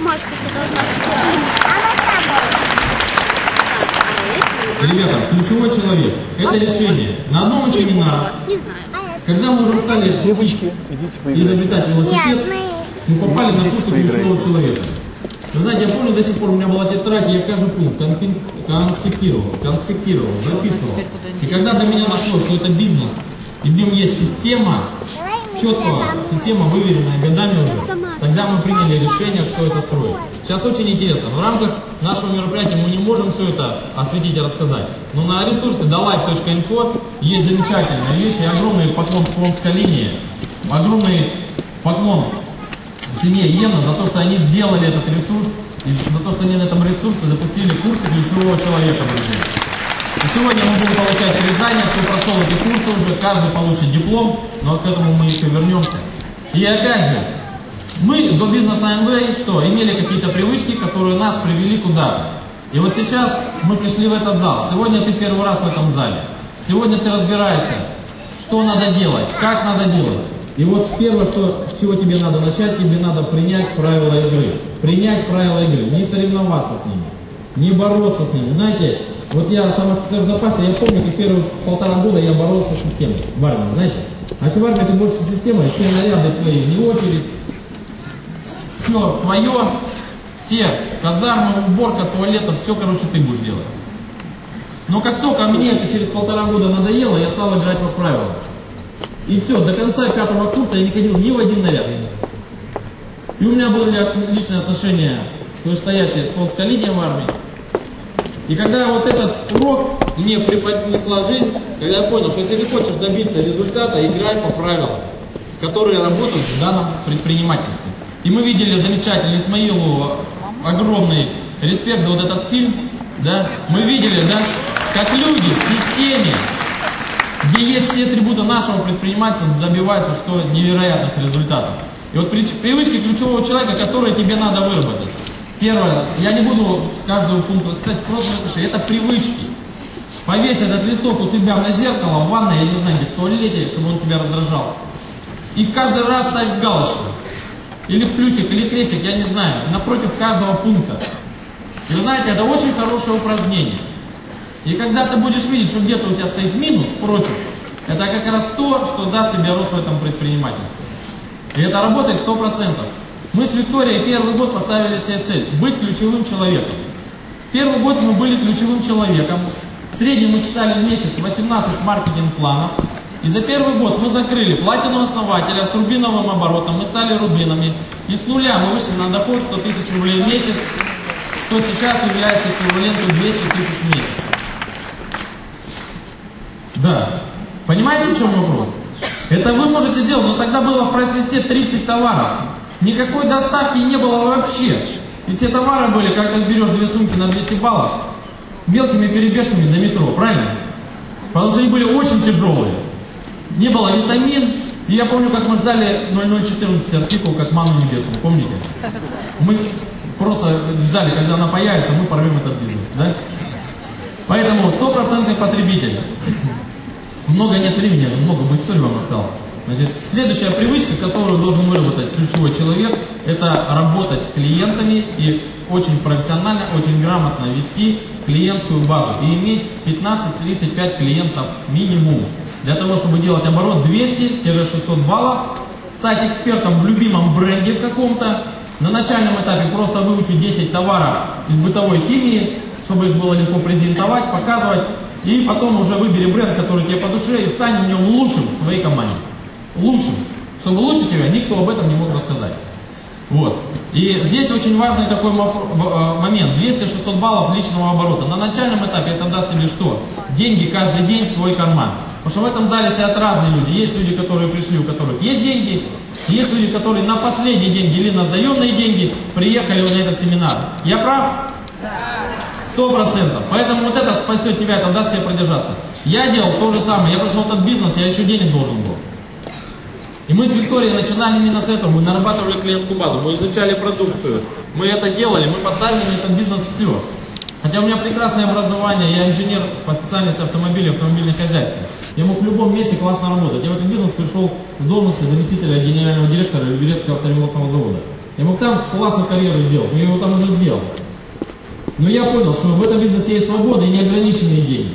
H: Ребята, ключевой человек – это решение. На одном из семинаров, когда мы уже стали изобретать велосипед, мы попали на курс ключевого человека. Вы знаете, я помню, до сих пор у меня была тетрадь, я каждый пункт конспектировал, конспектировал, записывал. И когда до меня дошло, что это бизнес, и в нем есть система, четко, система выверенная годами уже, тогда мы приняли решение, что это строить. Сейчас очень интересно. В рамках нашего мероприятия мы не можем все это осветить и рассказать. Но на ресурсе далайф точка инфо есть замечательные вещи. Огромный поклон спонсорской линии. Огромный поклон семье Йена за то, что они сделали этот ресурс. И за то, что они на этом ресурсе запустили курсы ключевого человека в жизни. И сегодня мы будем получать признание, кто прошел эти курсы уже, каждый получит диплом, но к этому мы еще вернемся. И опять же, мы до бизнеса эй эм вэй что, имели какие-то привычки, которые нас привели куда-то. И вот сейчас мы пришли в этот зал. Сегодня ты первый раз в этом зале. Сегодня ты разбираешься, что надо делать, как надо делать. И вот первое, что, с чего тебе надо начать, тебе надо принять правила игры. Принять правила игры, не соревноваться с ними, не бороться с ними. Знаете, вот я сам офицер в запасе, я помню, как первые полтора года я боролся с системой в армии, знаете. А если в армии ты больше системой, все наряды твои, не очередь. Все твое, все казармы, уборка, туалета, все, короче, ты будешь делать. Но как только мне это через полтора года надоело, я стал играть по правилам. И все, до конца пятого курса я не ходил ни в один наряд. И у меня были личные отношения с вышестоящей спонсорской линией в армии. И когда вот этот урок мне преподнесла жизнь, когда я понял, что если ты хочешь добиться результата, играй по правилам, которые работают в данном предпринимательстве. И мы видели замечательный Исмаилу, огромный респект за вот этот фильм, да, мы видели, да, как люди в системе, где есть все атрибуты нашего предпринимательства, добиваются что невероятных результатов. И вот привычки ключевого человека, которые тебе надо выработать. Первое, я не буду с каждого пункта сказать, просто напиши, это привычки. Повесь этот листок у себя на зеркало, в ванной, я не знаю, где в туалете, чтобы он тебя раздражал. И каждый раз ставь галочку. Или плюсик, или крестик, я не знаю, напротив каждого пункта. И вы знаете, это очень хорошее упражнение. И когда ты будешь видеть, что где-то у тебя стоит минус, против, это как раз то, что даст тебе рост в этом предпринимательстве. И это работает сто процентов. Мы с Викторией первый год поставили себе цель – быть ключевым человеком. Первый год мы были ключевым человеком. В среднем мы читали в месяц восемнадцать маркетинг-планов. И за первый год мы закрыли платину основателя с рубиновым оборотом, мы стали рубинами. И с нуля мы вышли на доход сто тысяч рублей в месяц, что сейчас является эквивалентом двести тысяч в месяц. Да. Понимаете, в чем вопрос? Это вы можете сделать, но тогда было в прайс-листе тридцать товаров. Никакой доставки не было вообще. И все товары были, когда ты берешь две сумки на двести баллов, мелкими перебежками до метро, правильно? Потому что они были очень тяжелые. Не было витамин. И я помню, как мы ждали ноль ноль четырнадцать артикул, как манну небесную, помните? Мы просто ждали, когда она появится, мы порвем этот бизнес, да? Поэтому стопроцентный потребитель. Много нет времени, много бы историй вам рассказал. Значит, следующая привычка, которую должен выработать ключевой человек, это работать с клиентами и очень профессионально, очень грамотно вести клиентскую базу и иметь пятнадцать-тридцать пять клиентов минимум. Для того, чтобы делать оборот двести-шестьсот баллов, стать экспертом в любимом бренде в каком-то, на начальном этапе просто выучить десять товаров из бытовой химии, чтобы их было легко презентовать, показывать, и потом уже выбери бренд, который тебе по душе, и стань в нем лучшим в своей команде. Лучшим. Чтобы лучше тебя, никто об этом не мог рассказать. Вот. И здесь очень важный такой момент. двести-шестьсот баллов личного оборота. На начальном этапе это даст тебе что? Деньги каждый день в твой карман. Потому что в этом зале сидят разные люди. Есть люди, которые пришли, у которых есть деньги. Есть люди, которые на последние деньги или на заемные деньги приехали на этот семинар. Я прав? Сто процентов. Поэтому вот это спасет тебя, это даст тебе продержаться. Я делал то же самое. Я пришел в этот бизнес, я еще денег должен был. И мы с Викторией начинали именно с этого. Мы нарабатывали клиентскую базу, мы изучали продукцию. Мы это делали, мы поставили на этот бизнес все. Хотя у меня прекрасное образование, я инженер по специальности автомобиля, автомобильное хозяйство. Я мог в любом месте классно работать. Я в этот бизнес пришел с должности заместителя генерального директора Люберецкого автомобильного завода. Я мог там классную карьеру сделать, но я его там уже сделал. Но я понял, что в этом бизнесе есть свобода и неограниченные деньги.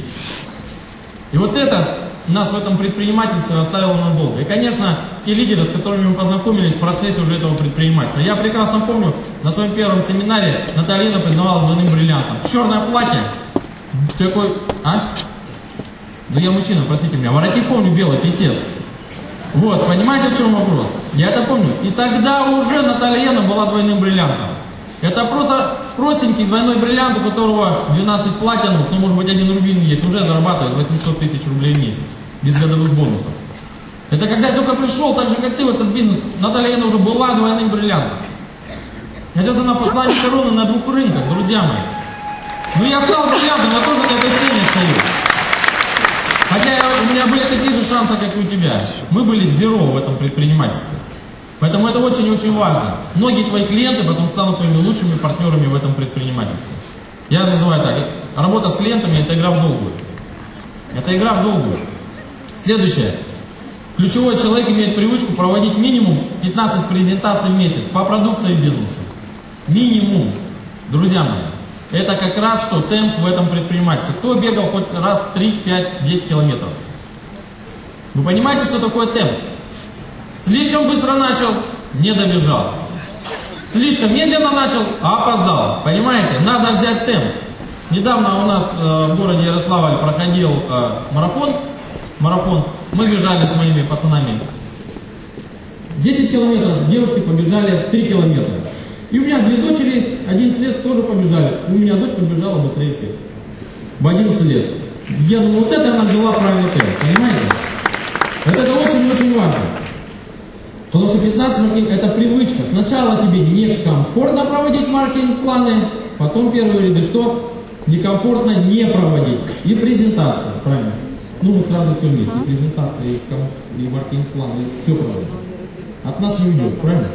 H: И вот это нас в этом предпринимательстве оставило надолго. И, конечно, те лидеры, с которыми мы познакомились в процессе уже этого предпринимательства. Я прекрасно помню, на своем первом семинаре Наталья признавалась двойным бриллиантом. Черное платье, такой, а? Ну я мужчина, простите меня, воротник помню белый, писец. Вот, понимаете, в чем вопрос? Я это помню. И тогда уже Наталья была двойным бриллиантом. Это просто простенький двойной бриллиант, у которого двенадцать платинов, ну может быть один рубин есть, уже зарабатывает восемьсот тысяч рублей в месяц, без годовых бонусов. Это когда я только пришел, так же как ты в этот бизнес, Наталья уже была двойным бриллиантом. А сейчас она посланник короны на двух рынках, друзья мои. Ну я стал бриллиантом, я тоже к этой сцене стою. Хотя я, у меня были такие же шансы, как и у тебя. Мы были зеро в этом предпринимательстве. Поэтому это очень-очень важно. Многие твои клиенты потом станут твоими лучшими партнерами в этом предпринимательстве. Я называю так. Работа с клиентами – это игра в долгую. Это игра в долгую. Следующее. Ключевой человек имеет привычку проводить минимум пятнадцать презентаций в месяц по продукции и бизнесу. Минимум. Друзья мои. Это как раз что темп в этом предпринимательстве. Кто бегал хоть раз три, пять, десять километров? Вы понимаете, что такое темп? Слишком быстро начал, не добежал. Слишком медленно начал, а опоздал. Понимаете? Надо взять темп. Недавно у нас э, в городе Ярославль проходил э, марафон. Марафон. Мы бежали с моими пацанами. десять километров, девушки побежали три километра. И у меня две дочери есть, одиннадцать лет тоже побежали. У меня дочь побежала быстрее всех. В одиннадцать лет. Я думаю, вот это она взяла правильный темп. Понимаете? Вот это очень-очень важно. Потому что пятнадцать маркетинг это привычка. Сначала тебе некомфортно проводить маркетинг-планы, потом первые ряды что? Некомфортно не проводить. И презентация, правильно? Ну мы сразу все вместе. И презентация, и, и маркетинг-планы, и все проводим. От нас не уйдешь, правильно?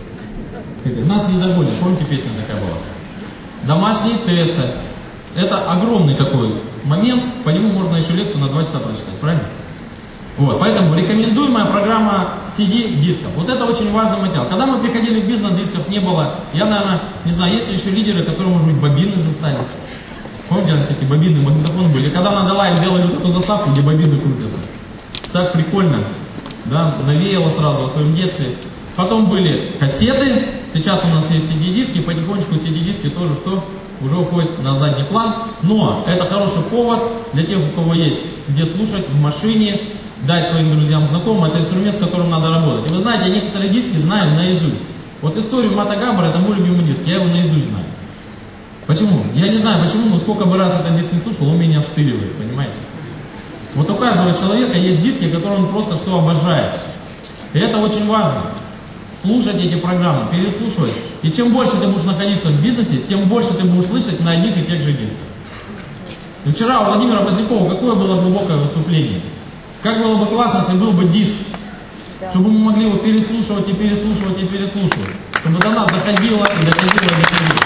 H: Нас не догонят. Помните, песня такая была? Домашние тесты. Это огромный такой момент. По нему можно еще лекцию на два часа прочитать, правильно? Вот, поэтому рекомендуемая программа си ди-дисков. Вот это очень важный материал. Когда мы приходили в бизнес, дисков не было. Я, наверное, не знаю, есть ли еще лидеры, которые, может быть, бобины застали. Помните, всякие бобины, магнитофоны были. Когда на Далае сделали вот эту заставку, где бобины крутятся. Так прикольно. Да, навеяло сразу о своем детстве. Потом были кассеты. Сейчас у нас есть си ди-диски. Потихонечку си ди-диски тоже что? Уже уходит на задний план. Но это хороший повод для тех, у кого есть где слушать, в машине, дать своим друзьям, знакомым. Это инструмент, с которым надо работать. И вы знаете, я некоторые диски знаю наизусть. Вот историю Мата Габбара, это мой любимый диск, я его наизусть знаю. Почему? Я не знаю почему, но сколько бы раз этот диск не слушал, он меня вштыривает, понимаете? Вот у каждого человека есть диски, которые он просто что обожает. И это очень важно. Слушать эти программы, переслушивать. И чем больше ты будешь находиться в бизнесе, тем больше ты будешь слышать на одних и тех же дисках. И вчера у Владимира Позднякова какое было глубокое выступление. Как было бы классно, если был бы диск, чтобы мы могли его переслушивать и переслушивать и переслушивать. Чтобы до нас доходило и доходило и доходило.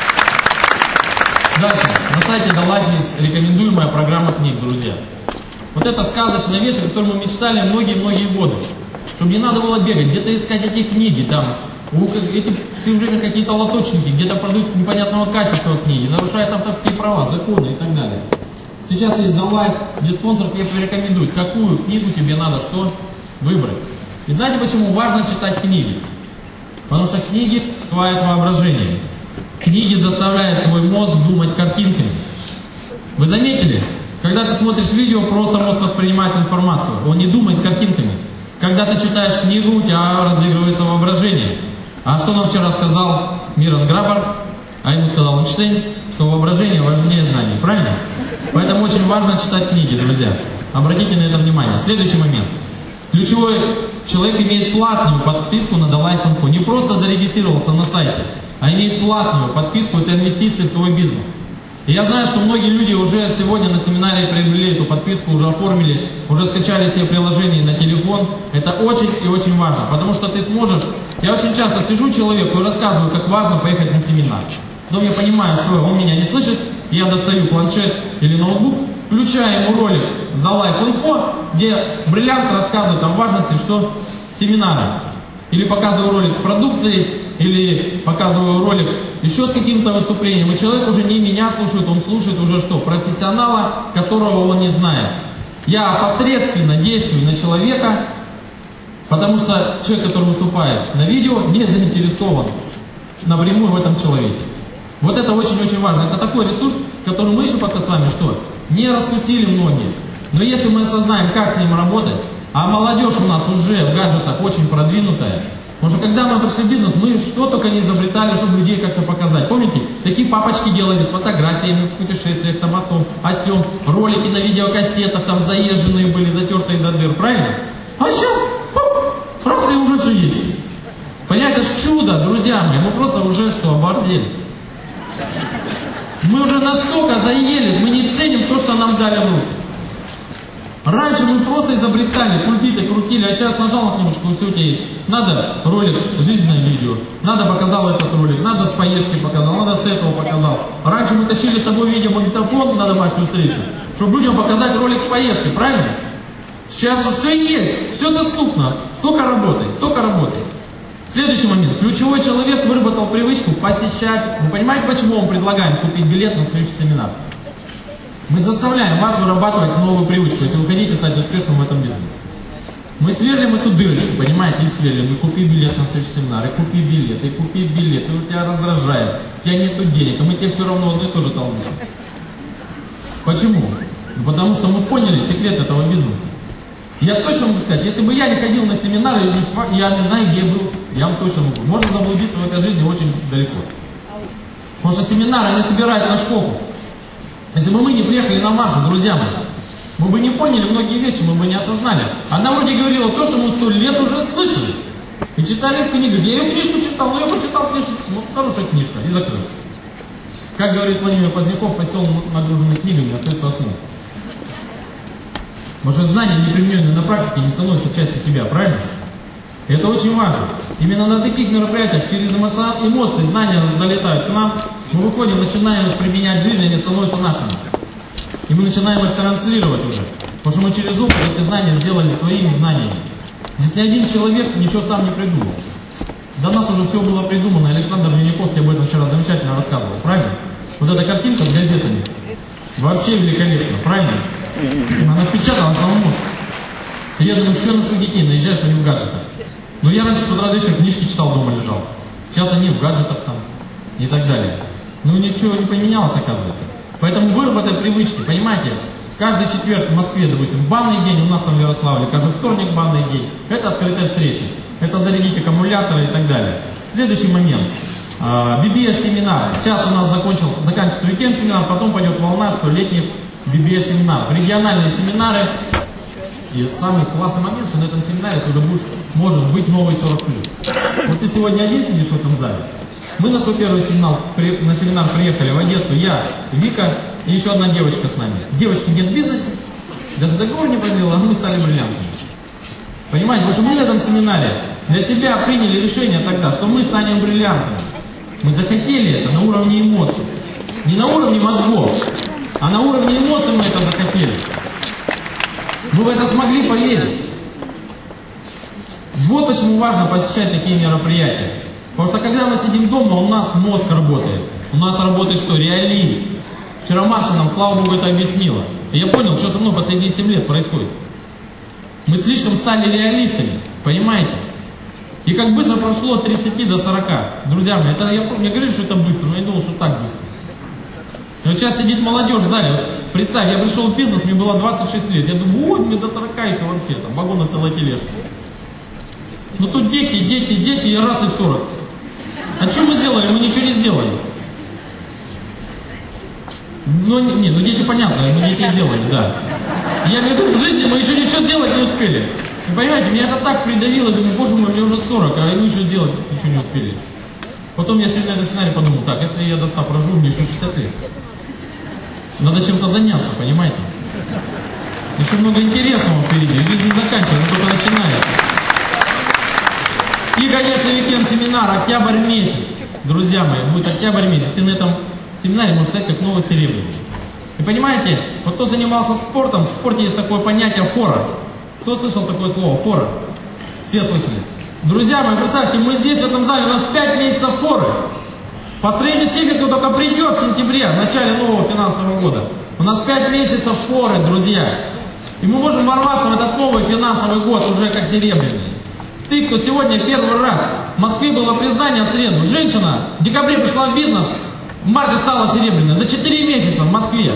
H: Дальше. На сайте Далайт есть рекомендуемая программа книг, друзья. Вот это сказочная вещь, о которой мы мечтали многие-многие годы. Чтобы не надо было бегать, где-то искать эти книги, там, у эти все время какие-то лоточники, где-то продают непонятного качества книги, нарушают авторские права, законы и так далее. Сейчас есть Далайт, где спонсор тебе порекомендует, какую книгу тебе надо что выбрать. И знаете, почему важно читать книги? Потому что книги твое воображение. Книги заставляют твой мозг думать картинками. Вы заметили? Когда ты смотришь видео, просто мозг воспринимает информацию. Он не думает картинками. Когда ты читаешь книгу, у тебя разыгрывается воображение. А что нам вчера сказал Мирон Грабар? А ему сказал Эйнштейн, что воображение важнее знаний. Правильно? Поэтому очень важно читать книги, друзья. Обратите на это внимание. Следующий момент. Ключевой человек имеет платную подписку на Далайт точка инфо. Не просто зарегистрировался на сайте, а имеет платную подписку. Это инвестиции в твой бизнес. И я знаю, что многие люди уже сегодня на семинаре приобрели эту подписку, уже оформили, уже скачали себе приложение на телефон. Это очень и очень важно, потому что ты сможешь... Я очень часто сижу человеку и рассказываю, как важно поехать на семинар. Потом я понимаю, что он меня не слышит, я достаю планшет или ноутбук, включаю ему ролик с Далайт точка инфо, где бриллиант рассказывает о важности, что семинара. Или показываю ролик с продукцией, или показываю ролик еще с каким-то выступлением. И человек уже не меня слушает, он слушает уже что? Профессионала, которого он не знает. Я посредственно действую на человека, потому что человек, который выступает на видео, не заинтересован напрямую в этом человеке. Вот это очень-очень важно. Это такой ресурс, который мы еще пока с вами что? Не раскусили многие. Но если мы осознаем, как с ним работать, а молодежь у нас уже в гаджетах очень продвинутая. Потому что когда мы пришли в бизнес, мы что только не изобретали, чтобы людей как-то показать. Помните, такие папочки делали с фотографиями в путешествиях, там о том, о сём, ролики на видеокассетах, там заезженные были, затертые до дыр, правильно? А сейчас, хоп, раз и уже все есть. Понимаете, это ж чудо, друзья мои, мы просто уже что, оборзели. Мы уже настолько заелись, мы не ценим то, что нам дали в руки. Раньше мы просто изобретали, пульпиты крутили, а сейчас нажал на кнопочку, и все у тебя есть. Надо ролик, жизненное видео, надо показал этот ролик, надо с поездки показал, надо с этого показал. Раньше мы тащили с собой видеомагнитофон на домашнюю встречу, чтобы людям показать ролик с поездки, правильно? Сейчас вот все есть, все доступно, только работает, только работает. Следующий момент. Ключевой человек выработал привычку посещать. Вы понимаете, почему мы предлагаем купить билет на следующий семинар? Мы заставляем вас вырабатывать новую привычку, если вы хотите стать успешным в этом бизнесе. Мы сверлим эту дырочку, понимаете, и сверлим. И купи билет на следующий семинар, и купи билет, и купи билет, и у тебя раздражает, у тебя нету денег, а мы тебе все равно одно и то же толкнем. Почему? Потому что мы поняли секрет этого бизнеса. Я точно могу сказать, если бы я не ходил на семинары, я не знаю, где я был, я вам точно могу. Можно заблудиться в этой жизни очень далеко. Потому что семинары, они собирают наш фокус. Если бы мы не приехали на марш, друзья мои, мы бы не поняли многие вещи, мы бы не осознали. Она вроде говорила то, что мы сто лет уже слышали. И читали в книгах. Я ее книжку читал, но я прочитал книжку, вот хорошая книжка, и закрыл. Как говорит Владимир Поздняков, посел нагруженный книгами, остается основой. Потому что знания, не примененные на практике, не становятся частью тебя, правильно? И это очень важно. Именно на таких мероприятиях через эмоции знания залетают к нам, мы выходим, начинаем их применять в жизни, они становятся нашими. И мы начинаем их транслировать уже. Потому что мы через опыт эти знания сделали своими знаниями. Здесь ни один человек ничего сам не придумал. До нас уже все было придумано. Александр Винниковский об этом вчера замечательно рассказывал, правильно? Вот эта картинка с газетами. Вообще великолепно, правильно? Она впечатала самому мозг. И я думаю, что на своих детей наезжаешь, они в гаджетах. Но я раньше с утра до вечера книжки читал, дома лежал. Сейчас они в гаджетах там и так далее. Ну ничего не поменялось, оказывается. Поэтому выработать привычки, понимаете? Каждый четверг в Москве, допустим, банный день, у нас там в Ярославле, каждый вторник банный день. Это открытая встреча. Это зарядить аккумуляторы и так далее. Следующий момент. би би эс семинар. Сейчас у нас закончился, заканчивается уикенд семинар, потом пойдет волна, что летний би би эс семинар. Региональные семинары. И самый классный момент, что на этом семинаре ты уже будешь, можешь быть новый сорок плюс. Вот ты сегодня один сидишь в этом зале. Мы на свой первый семинар, на семинар приехали в Одессу, я, Вика и еще одна девочка с нами. Девочки нет в бизнесе, даже договор не продлила, а мы стали бриллиантами. Понимаете, потому что мы на этом семинаре для себя приняли решение тогда, что мы станем бриллиантами. Мы захотели это на уровне эмоций. Не на уровне мозгов, а на уровне эмоций мы это захотели. Мы в это смогли поверить. Вот почему важно посещать такие мероприятия. Потому что когда мы сидим дома, у нас мозг работает. У нас работает что? Реалист. Вчера Маша нам, слава Богу, это объяснила. И я понял, что со мной последние семь лет происходит. Мы слишком стали реалистами, понимаете? И как быстро прошло от тридцати до сорока. Друзья мои, это, я, я говорю, что это быстро, но я думал, что так быстро. И вот сейчас сидит молодежь в зале. Вот, представь, я пришел в бизнес, мне было двадцать шесть лет. Я думаю, ой, мне до сорока еще вообще, там, вагон на целой тележке. Но тут дети, дети, дети, и раз и сорок. А что мы сделали? Мы ничего не сделали. Ну, не, не, ну дети понятно, мы дети сделали, да. Я имею в виду, в жизни мы еще ничего сделать не успели. Вы понимаете, меня это так придавило, думаю, боже мой, мне уже сорок, а мы еще сделать ничего не успели. Потом я сегодня на сценарии подумал, так, если я до ста проживу, мне еще шестьдесят лет. Надо чем-то заняться, понимаете? Еще много интересного впереди, жизнь не заканчивается, только начинается. И, конечно, уикенд семинар, октябрь месяц. Друзья мои, будет октябрь месяц. Ты на этом семинаре можешь стать как новый серебряный. И понимаете, вот кто занимался спортом, в спорте есть такое понятие фора. Кто слышал такое слово? Фора. Все слышали? Друзья мои, представьте, мы здесь, в этом зале, у нас пять месяцев форы. По сравнению с теми, кто только придет в сентябре, в начале нового финансового года. У нас пять месяцев форы, друзья. И мы можем ворваться в этот новый финансовый год уже как серебряный. Ты, кто сегодня первый раз, в Москве было признание в среду, женщина в декабре пришла в бизнес, в марте стала серебряной, за четыре месяца в Москве.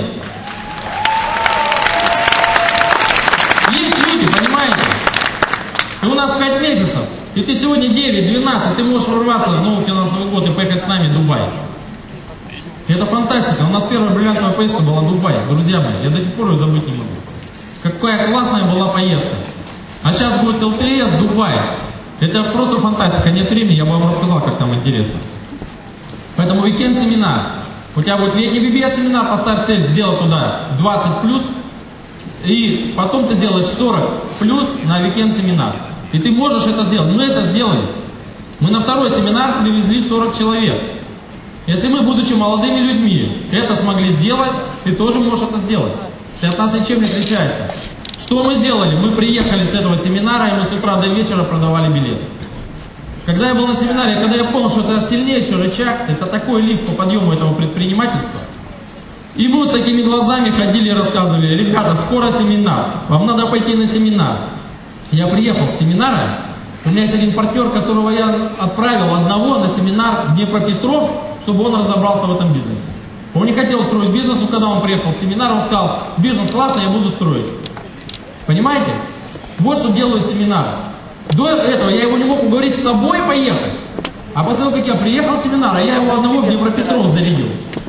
H: Есть люди, понимаете? И у нас пять месяцев, и ты сегодня девять-двенадцать, ты можешь ворваться в новый финансовый год и поехать с нами в Дубай. И это фантастика. У нас первая бриллиантовая поездка была в Дубай, друзья мои, я до сих пор ее забыть не могу. Какая классная была поездка. А сейчас будет эл тэ эс Дубай. Это просто фантастика, нет времени, я бы вам рассказал, как там интересно. Поэтому уикенд семинар. У тебя будет летний би би эс семинар, поставь цель сделать туда двадцать плюс, и потом ты сделаешь сорок плюс на уикенд семинар. И ты можешь это сделать. Мы это сделали. Мы на второй семинар привезли сорок человек. Если мы, будучи молодыми людьми, это смогли сделать, ты тоже можешь это сделать. Ты от нас ничем не отличаешься. Что мы сделали? Мы приехали с этого семинара, и мы с утра до вечера продавали билеты. Когда я был на семинаре, когда я понял, что это сильнейший рычаг, это такой лифт по подъему этого предпринимательства, и мы вот такими глазами ходили и рассказывали, ребята, скоро семинар, вам надо пойти на семинар. Я приехал с семинара, у меня есть один партнер, которого я отправил одного на семинар в Днепропетров, чтобы он разобрался в этом бизнесе. Он не хотел строить бизнес, но когда он приехал в семинар, он сказал, бизнес классный, я буду строить. Понимаете? Вот что делают семинары. До этого я его не мог уговорить с собой поехать. А после того, как я приехал в семинар, я его одного в Днепропетров зарядил.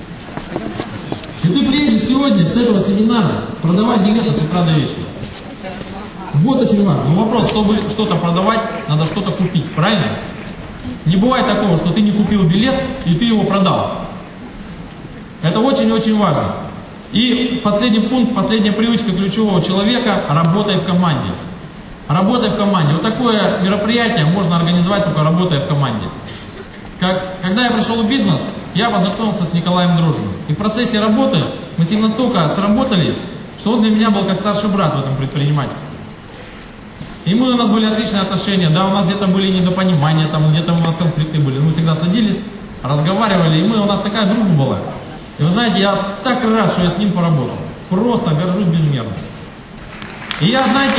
H: И ты приедешь сегодня с этого семинара продавать билеты с утра до вечера. Вот очень важно. Но вопрос, чтобы что-то продавать, надо что-то купить. Правильно? Не бывает такого, что ты не купил билет и ты его продал. Это очень-очень важно. И последний пункт, последняя привычка ключевого человека – работай в команде. Работай в команде. Вот такое мероприятие можно организовать, только работая в команде. Как, когда я пришел в бизнес, я познакомился с Николаем Дрожжиным. И в процессе работы мы с ним настолько сработались, что он для меня был как старший брат в этом предпринимательстве. И мы, у нас были отличные отношения, да, у нас где-то были недопонимания, там где-то у нас конфликты были. Мы всегда садились, разговаривали, и мы, у нас такая дружба была. И вы знаете, я так рад, что я с ним поработал. Просто горжусь безмерно. И я, знаете,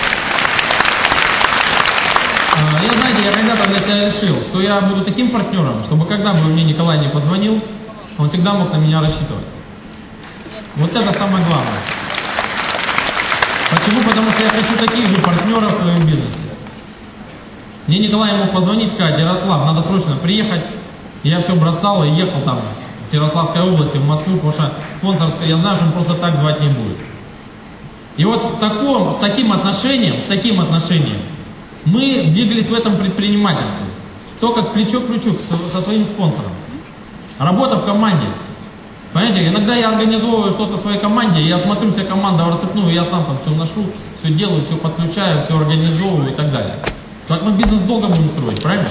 H: я, знаете, я когда-то для себя решил, что я буду таким партнером, чтобы когда бы мне Николай не позвонил, он всегда мог на меня рассчитывать. Вот это самое главное. Почему? Потому что я хочу таких же партнеров в своем бизнесе. Мне Николай мог позвонить, сказать, Ярослав, надо срочно приехать. И я все бросал и ехал там, в Ярославской области, в Москву, потому что спонсорская, я знаю, что он просто так звать не будет. И вот в таком, с таким отношением, с таким отношением мы двигались в этом предпринимательстве. То как плечо к плечу со своим спонсором. Работа в команде. Понимаете, иногда я организовываю что-то в своей команде, я смотрю, вся команда в рассыпную, я сам там все ношу, все делаю, все подключаю, все организовываю и так далее. Как мы бизнес долго будем строить, правильно?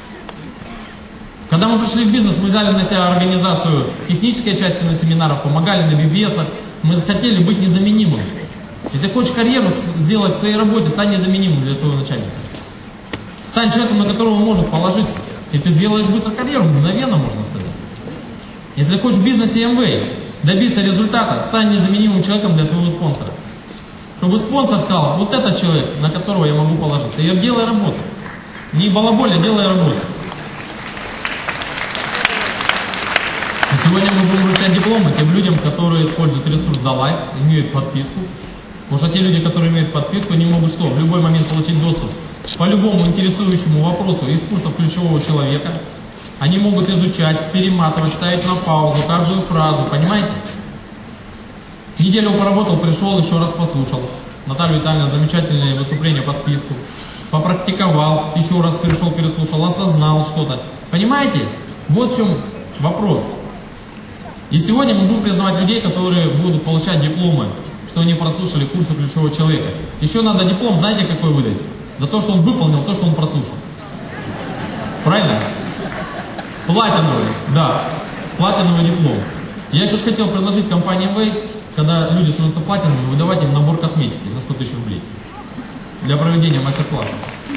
H: Когда мы пришли в бизнес, мы взяли на себя организацию технической части на семинарах, помогали на би би эсах, мы захотели быть незаменимым. Если хочешь карьеру сделать в своей работе, стань незаменимым для своего начальника. Стань человеком, на которого он может положиться. И ты сделаешь быстро карьеру, мгновенно, можно сказать. Если хочешь в бизнесе эм вэй добиться результата, стань незаменимым человеком для своего спонсора. Чтобы спонсор сказал, вот этот человек, на которого я могу положиться. И делай работу. Не балаболя, делай работу. Сегодня мы будем вручать дипломы тем людям, которые используют ресурс DALive, имеют подписку. Потому что те люди, которые имеют подписку, они могут что? В любой момент получить доступ по любому интересующему вопросу из курсов ключевого человека. Они могут изучать, перематывать, ставить на паузу каждую фразу, понимаете? Неделю поработал, пришел, еще раз послушал. Наталья Витальевна, замечательное выступление по списку. Попрактиковал, еще раз перешел, переслушал, осознал что-то. Понимаете? Вот в чем вопрос. И сегодня мы будем признавать людей, которые будут получать дипломы, что они прослушали курсы ключевого человека. Еще надо диплом, знаете, какой выдать? За то, что он выполнил то, что он прослушал. Правильно? Платиновый, да, платиновый диплом. Я еще хотел предложить компании эм вэй, когда люди становятся платиновыми, выдавать им набор косметики на сто тысяч рублей для проведения мастер-класса.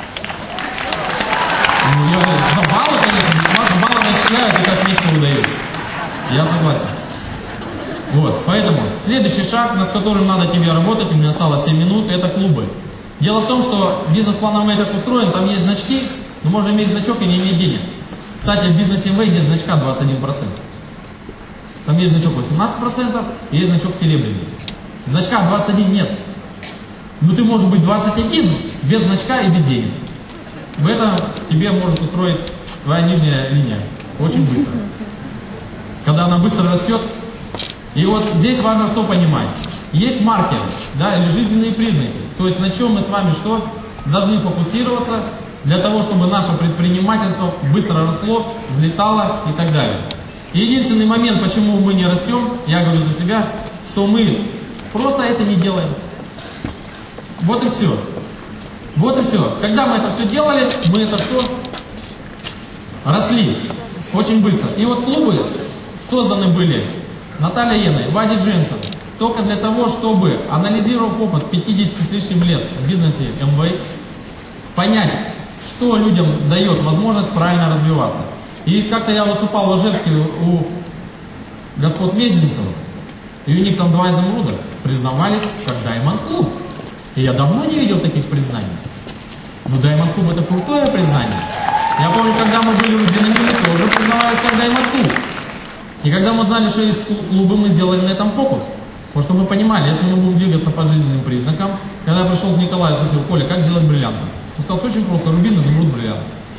H: Ну, я говорю, за баллы, конечно, бесплатно, баллы начисляют и косметику выдают. Я согласен. Вот, поэтому следующий шаг, над которым надо тебе работать, у меня осталось семь минут, это клубы. Дело в том, что бизнес-план эм вэй так устроен, там есть значки, но можно иметь значок и не иметь денег. Кстати, в бизнесе эм вэй нет значка двадцать один процент. Там есть значок восемнадцать процентов и есть значок серебряный. Значка двадцать один нет. Но ты можешь быть двадцать один без значка и без денег. В этом тебе может устроить твоя нижняя линия очень быстро. Когда она быстро растет. И вот здесь важно что понимать. Есть маркеры, да, или жизненные признаки. То есть на чем мы с вами что должны фокусироваться для того, чтобы наше предпринимательство быстро росло, взлетало и так далее. И единственный момент, почему мы не растем, я говорю за себя, что мы просто это не делаем. Вот и все. Вот и все. Когда мы это все делали, мы это что? Росли. Очень быстро. И вот клубы созданы были Натальей Еной, Вади Дженсен, только для того, чтобы, анализировав опыт пятидесяти с лишним лет в бизнесе эм вэй, понять, что людям дает возможность правильно развиваться. И как-то я выступал в Ижевске у господ Мезенцевых, и у них там два изумруда признавались как Diamond Club. И я давно не видел таких признаний. Но Diamond Club это крутое признание. Я помню, когда мы были в Бенамиле, тоже признавались как Diamond Club. И когда мы знали, что есть клубы, мы сделали на этом фокус. Потому что мы понимали, если мы будем двигаться по жизненным признакам, когда я пришел к Николаю и спросил: Коля, как делать бриллианты? Он сказал, очень просто, рубин, изумруд, бриллиант.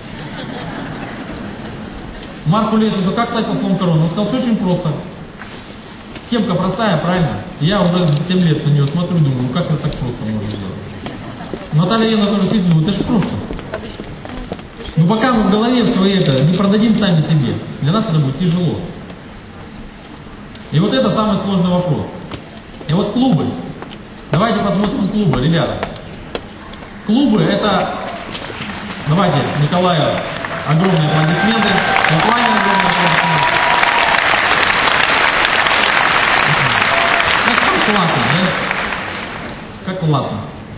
H: Марку Лесусу, как стать послом короны? Он сказал, все очень просто. Схемка простая, правильно? Я уже семь лет на нее смотрю, думаю, ну как это так просто можно сделать? Наталья Ена тоже сидит, думаю, это же просто. Ну пока мы в голове в своей это не продадим сами себе, для нас это будет тяжело. И вот это самый сложный вопрос. И вот клубы. Давайте посмотрим клубы, ребята. Клубы это... Давайте Николаю огромные аплодисменты. Николаю огромные аплодисменты. Как классно, да? Как классно.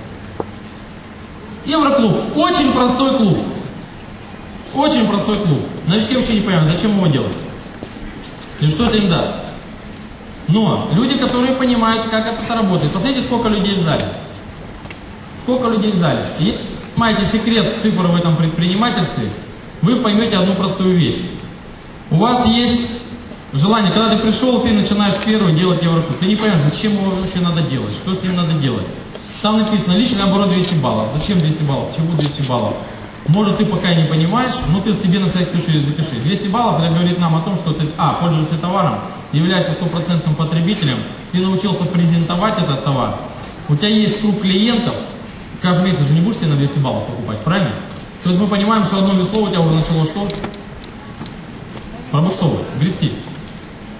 H: Евроклуб. Очень простой клуб. Очень простой клуб. Новички вообще не понимают, зачем его делать. И что это им даст. Но люди, которые понимают, как это работает. Посмотрите, сколько людей в зале. Сколько людей в зале. Если понимаете секрет цифр в этом предпринимательстве, вы поймете одну простую вещь. У вас есть желание, когда ты пришел, ты начинаешь первый делать евроклуб. Ты не понимаешь, зачем его вообще надо делать, что с ним надо делать. Там написано личный оборот двести баллов. Зачем двести баллов? Почему двести баллов? Может, ты пока не понимаешь, но ты себе на всякий случай запиши. двести баллов это говорит нам о том, что ты, а, пользуешься товаром, являешься стопроцентным потребителем, ты научился презентовать этот товар, у тебя есть круг клиентов, каждый месяц же не будешь себе на двести баллов покупать, правильно? То есть мы понимаем, что одно весло у тебя уже начало что? Пробуксовывать, грести.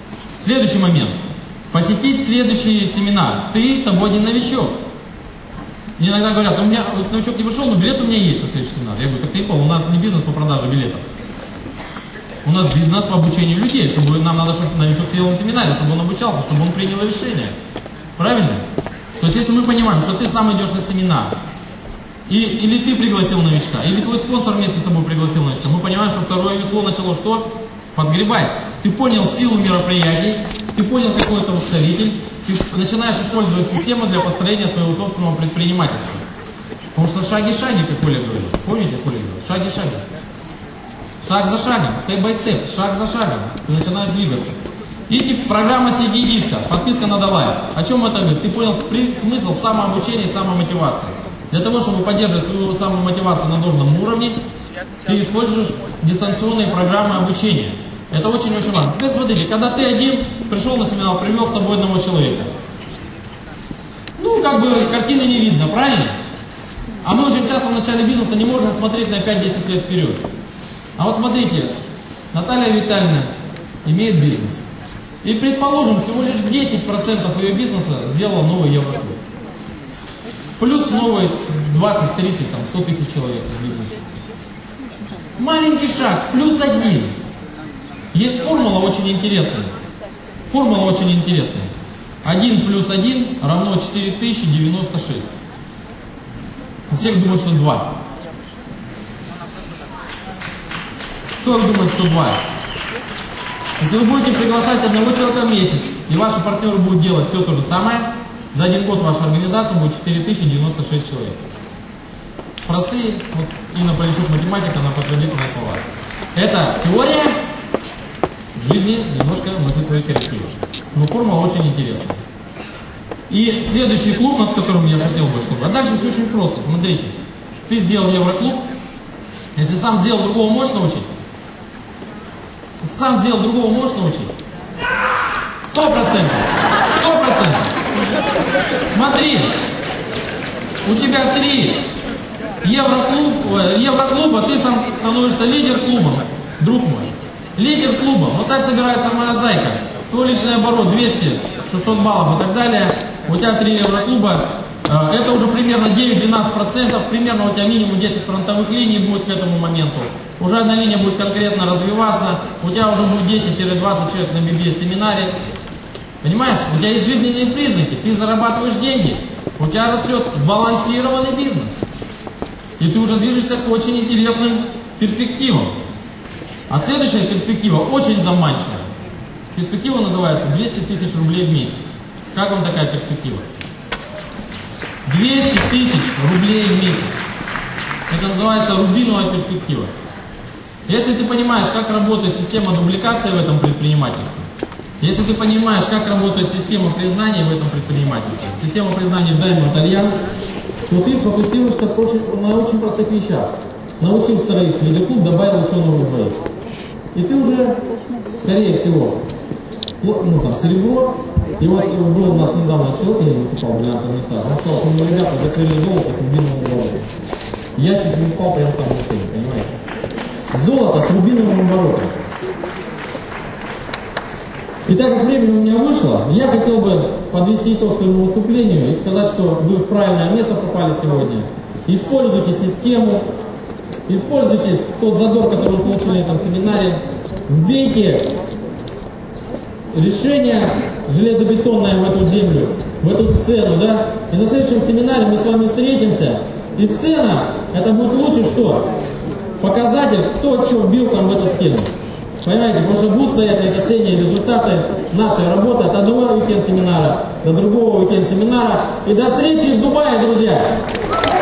H: Следующий момент. Посетить следующий семинар. Ты с тобой один новичок. Мне иногда говорят, у меня вот новичок не пришел, но билет у меня есть на следующий семинар. Я говорю, как ты понял, у нас не бизнес по продаже билетов. У нас бизнес по обучению людей, чтобы нам надо, чтобы новичок сидел на семинаре, чтобы он обучался, чтобы он принял решение. Правильно? То есть, если мы понимаем, что ты сам идешь на семинар, и, или ты пригласил новичка, или твой спонсор вместе с тобой пригласил новичка, мы понимаем, что второе весло начало что? Подгребать. Ты понял силу мероприятий, ты понял, какой это ускоритель, ты начинаешь использовать систему для построения своего собственного предпринимательства. Потому что шаги-шаги, как Коля говорил. Помните, Коля говорил? Шаги-шаги. Шаг за шагом, степ-бай-степ, шаг за шагом, ты начинаешь двигаться. И программа си ди диска, подписка на Давай. О чем это говорит? Ты понял смысл самообучения и самомотивации. Для того, чтобы поддерживать свою самомотивацию на должном уровне, ты используешь дистанционные программы обучения. Это очень-очень важно. Теперь смотрите, когда ты один пришел на семинар, привел с собой одного человека. Ну, как бы картины не видно, правильно? А мы очень часто в начале бизнеса не можем смотреть на пять-десять лет вперед. А вот смотрите, Наталья Витальевна имеет бизнес. И, предположим, всего лишь десять процентов ее бизнеса сделала новый Евроклуб. Плюс новые двадцать, тридцать, там, сто тысяч человек в бизнесе. Маленький шаг, плюс один. Есть формула очень интересная. Формула очень интересная. один плюс один равно четыре тысячи девяносто шесть. Всех думают, что два. Кто думает, что два? Если вы будете приглашать одного человека в месяц, и ваши партнеры будут делать все то же самое, за один год ваша организация будет четыре тысячи девяносто шесть человек. Простые, вот Инна Полищук, математика, она подтвердит на слова. Это теория, в жизни немножко носит свои коррективы. Но формула очень интересная. И следующий клуб, над которым я хотел бы, чтобы... А дальше все очень просто. Смотрите, ты сделал Евроклуб, если сам сделал, другого можешь научить? Сам сделал, другого можешь научить? Сто процентов. Сто процентов. Смотри, у тебя три евроклуб, евроклуба, ты сам становишься лидер клуба, друг мой. Лидер клуба. Вот так собирается моя зайка. Твой личный оборот двести, шестьсот баллов и так далее. У тебя три евроклуба. Это уже примерно девять-двенадцать процентов. Примерно у тебя минимум десять фронтовых линий будет к этому моменту. Уже одна линия будет конкретно развиваться. У тебя уже будет десять-двадцать человек на би би эс-семинаре. Понимаешь? У тебя есть жизненные признаки. Ты зарабатываешь деньги. У тебя растет сбалансированный бизнес. И ты уже движешься к очень интересным перспективам. А следующая перспектива очень заманчивая. Перспектива называется двести тысяч рублей в месяц. Как вам такая перспектива? двести тысяч рублей в месяц. Это называется рубиновая перспектива. Если ты понимаешь, как работает система дубликации в этом предпринимательстве, если ты понимаешь, как работает система признания в этом предпринимательстве, система признания в Diamond Alliance, то ты сфокусируешься на очень простых вещах. Научил вторых лидер-клуб, добавил еще новых двоих. И ты уже, скорее всего, ну там, серебро. И вот был у нас недавно человек, я не выступал, бриллиантный администратор, он сказал, что мы, ребята, закрыли золото с рубиновым оборотом. Я чуть не упал прямо там на сцене, понимаете? Золото с рубиновым оборотом. И так как времени у меня вышло, я хотел бы подвести итог своему выступлению и сказать, что вы в правильное место попали сегодня. Используйте систему, используйте тот задор, который вы получили на этом семинаре, вбейте решение железобетонное в эту землю, в эту сцену, да? И на следующем семинаре мы с вами встретимся. И сцена, это будет лучше что? Показатель, кто что вбил там в эту стену. Понимаете, потому что будут стоять на этой сцене результаты нашей работы от одного уикенд-семинара до другого уикенд-семинара. И до встречи в Дубае, друзья!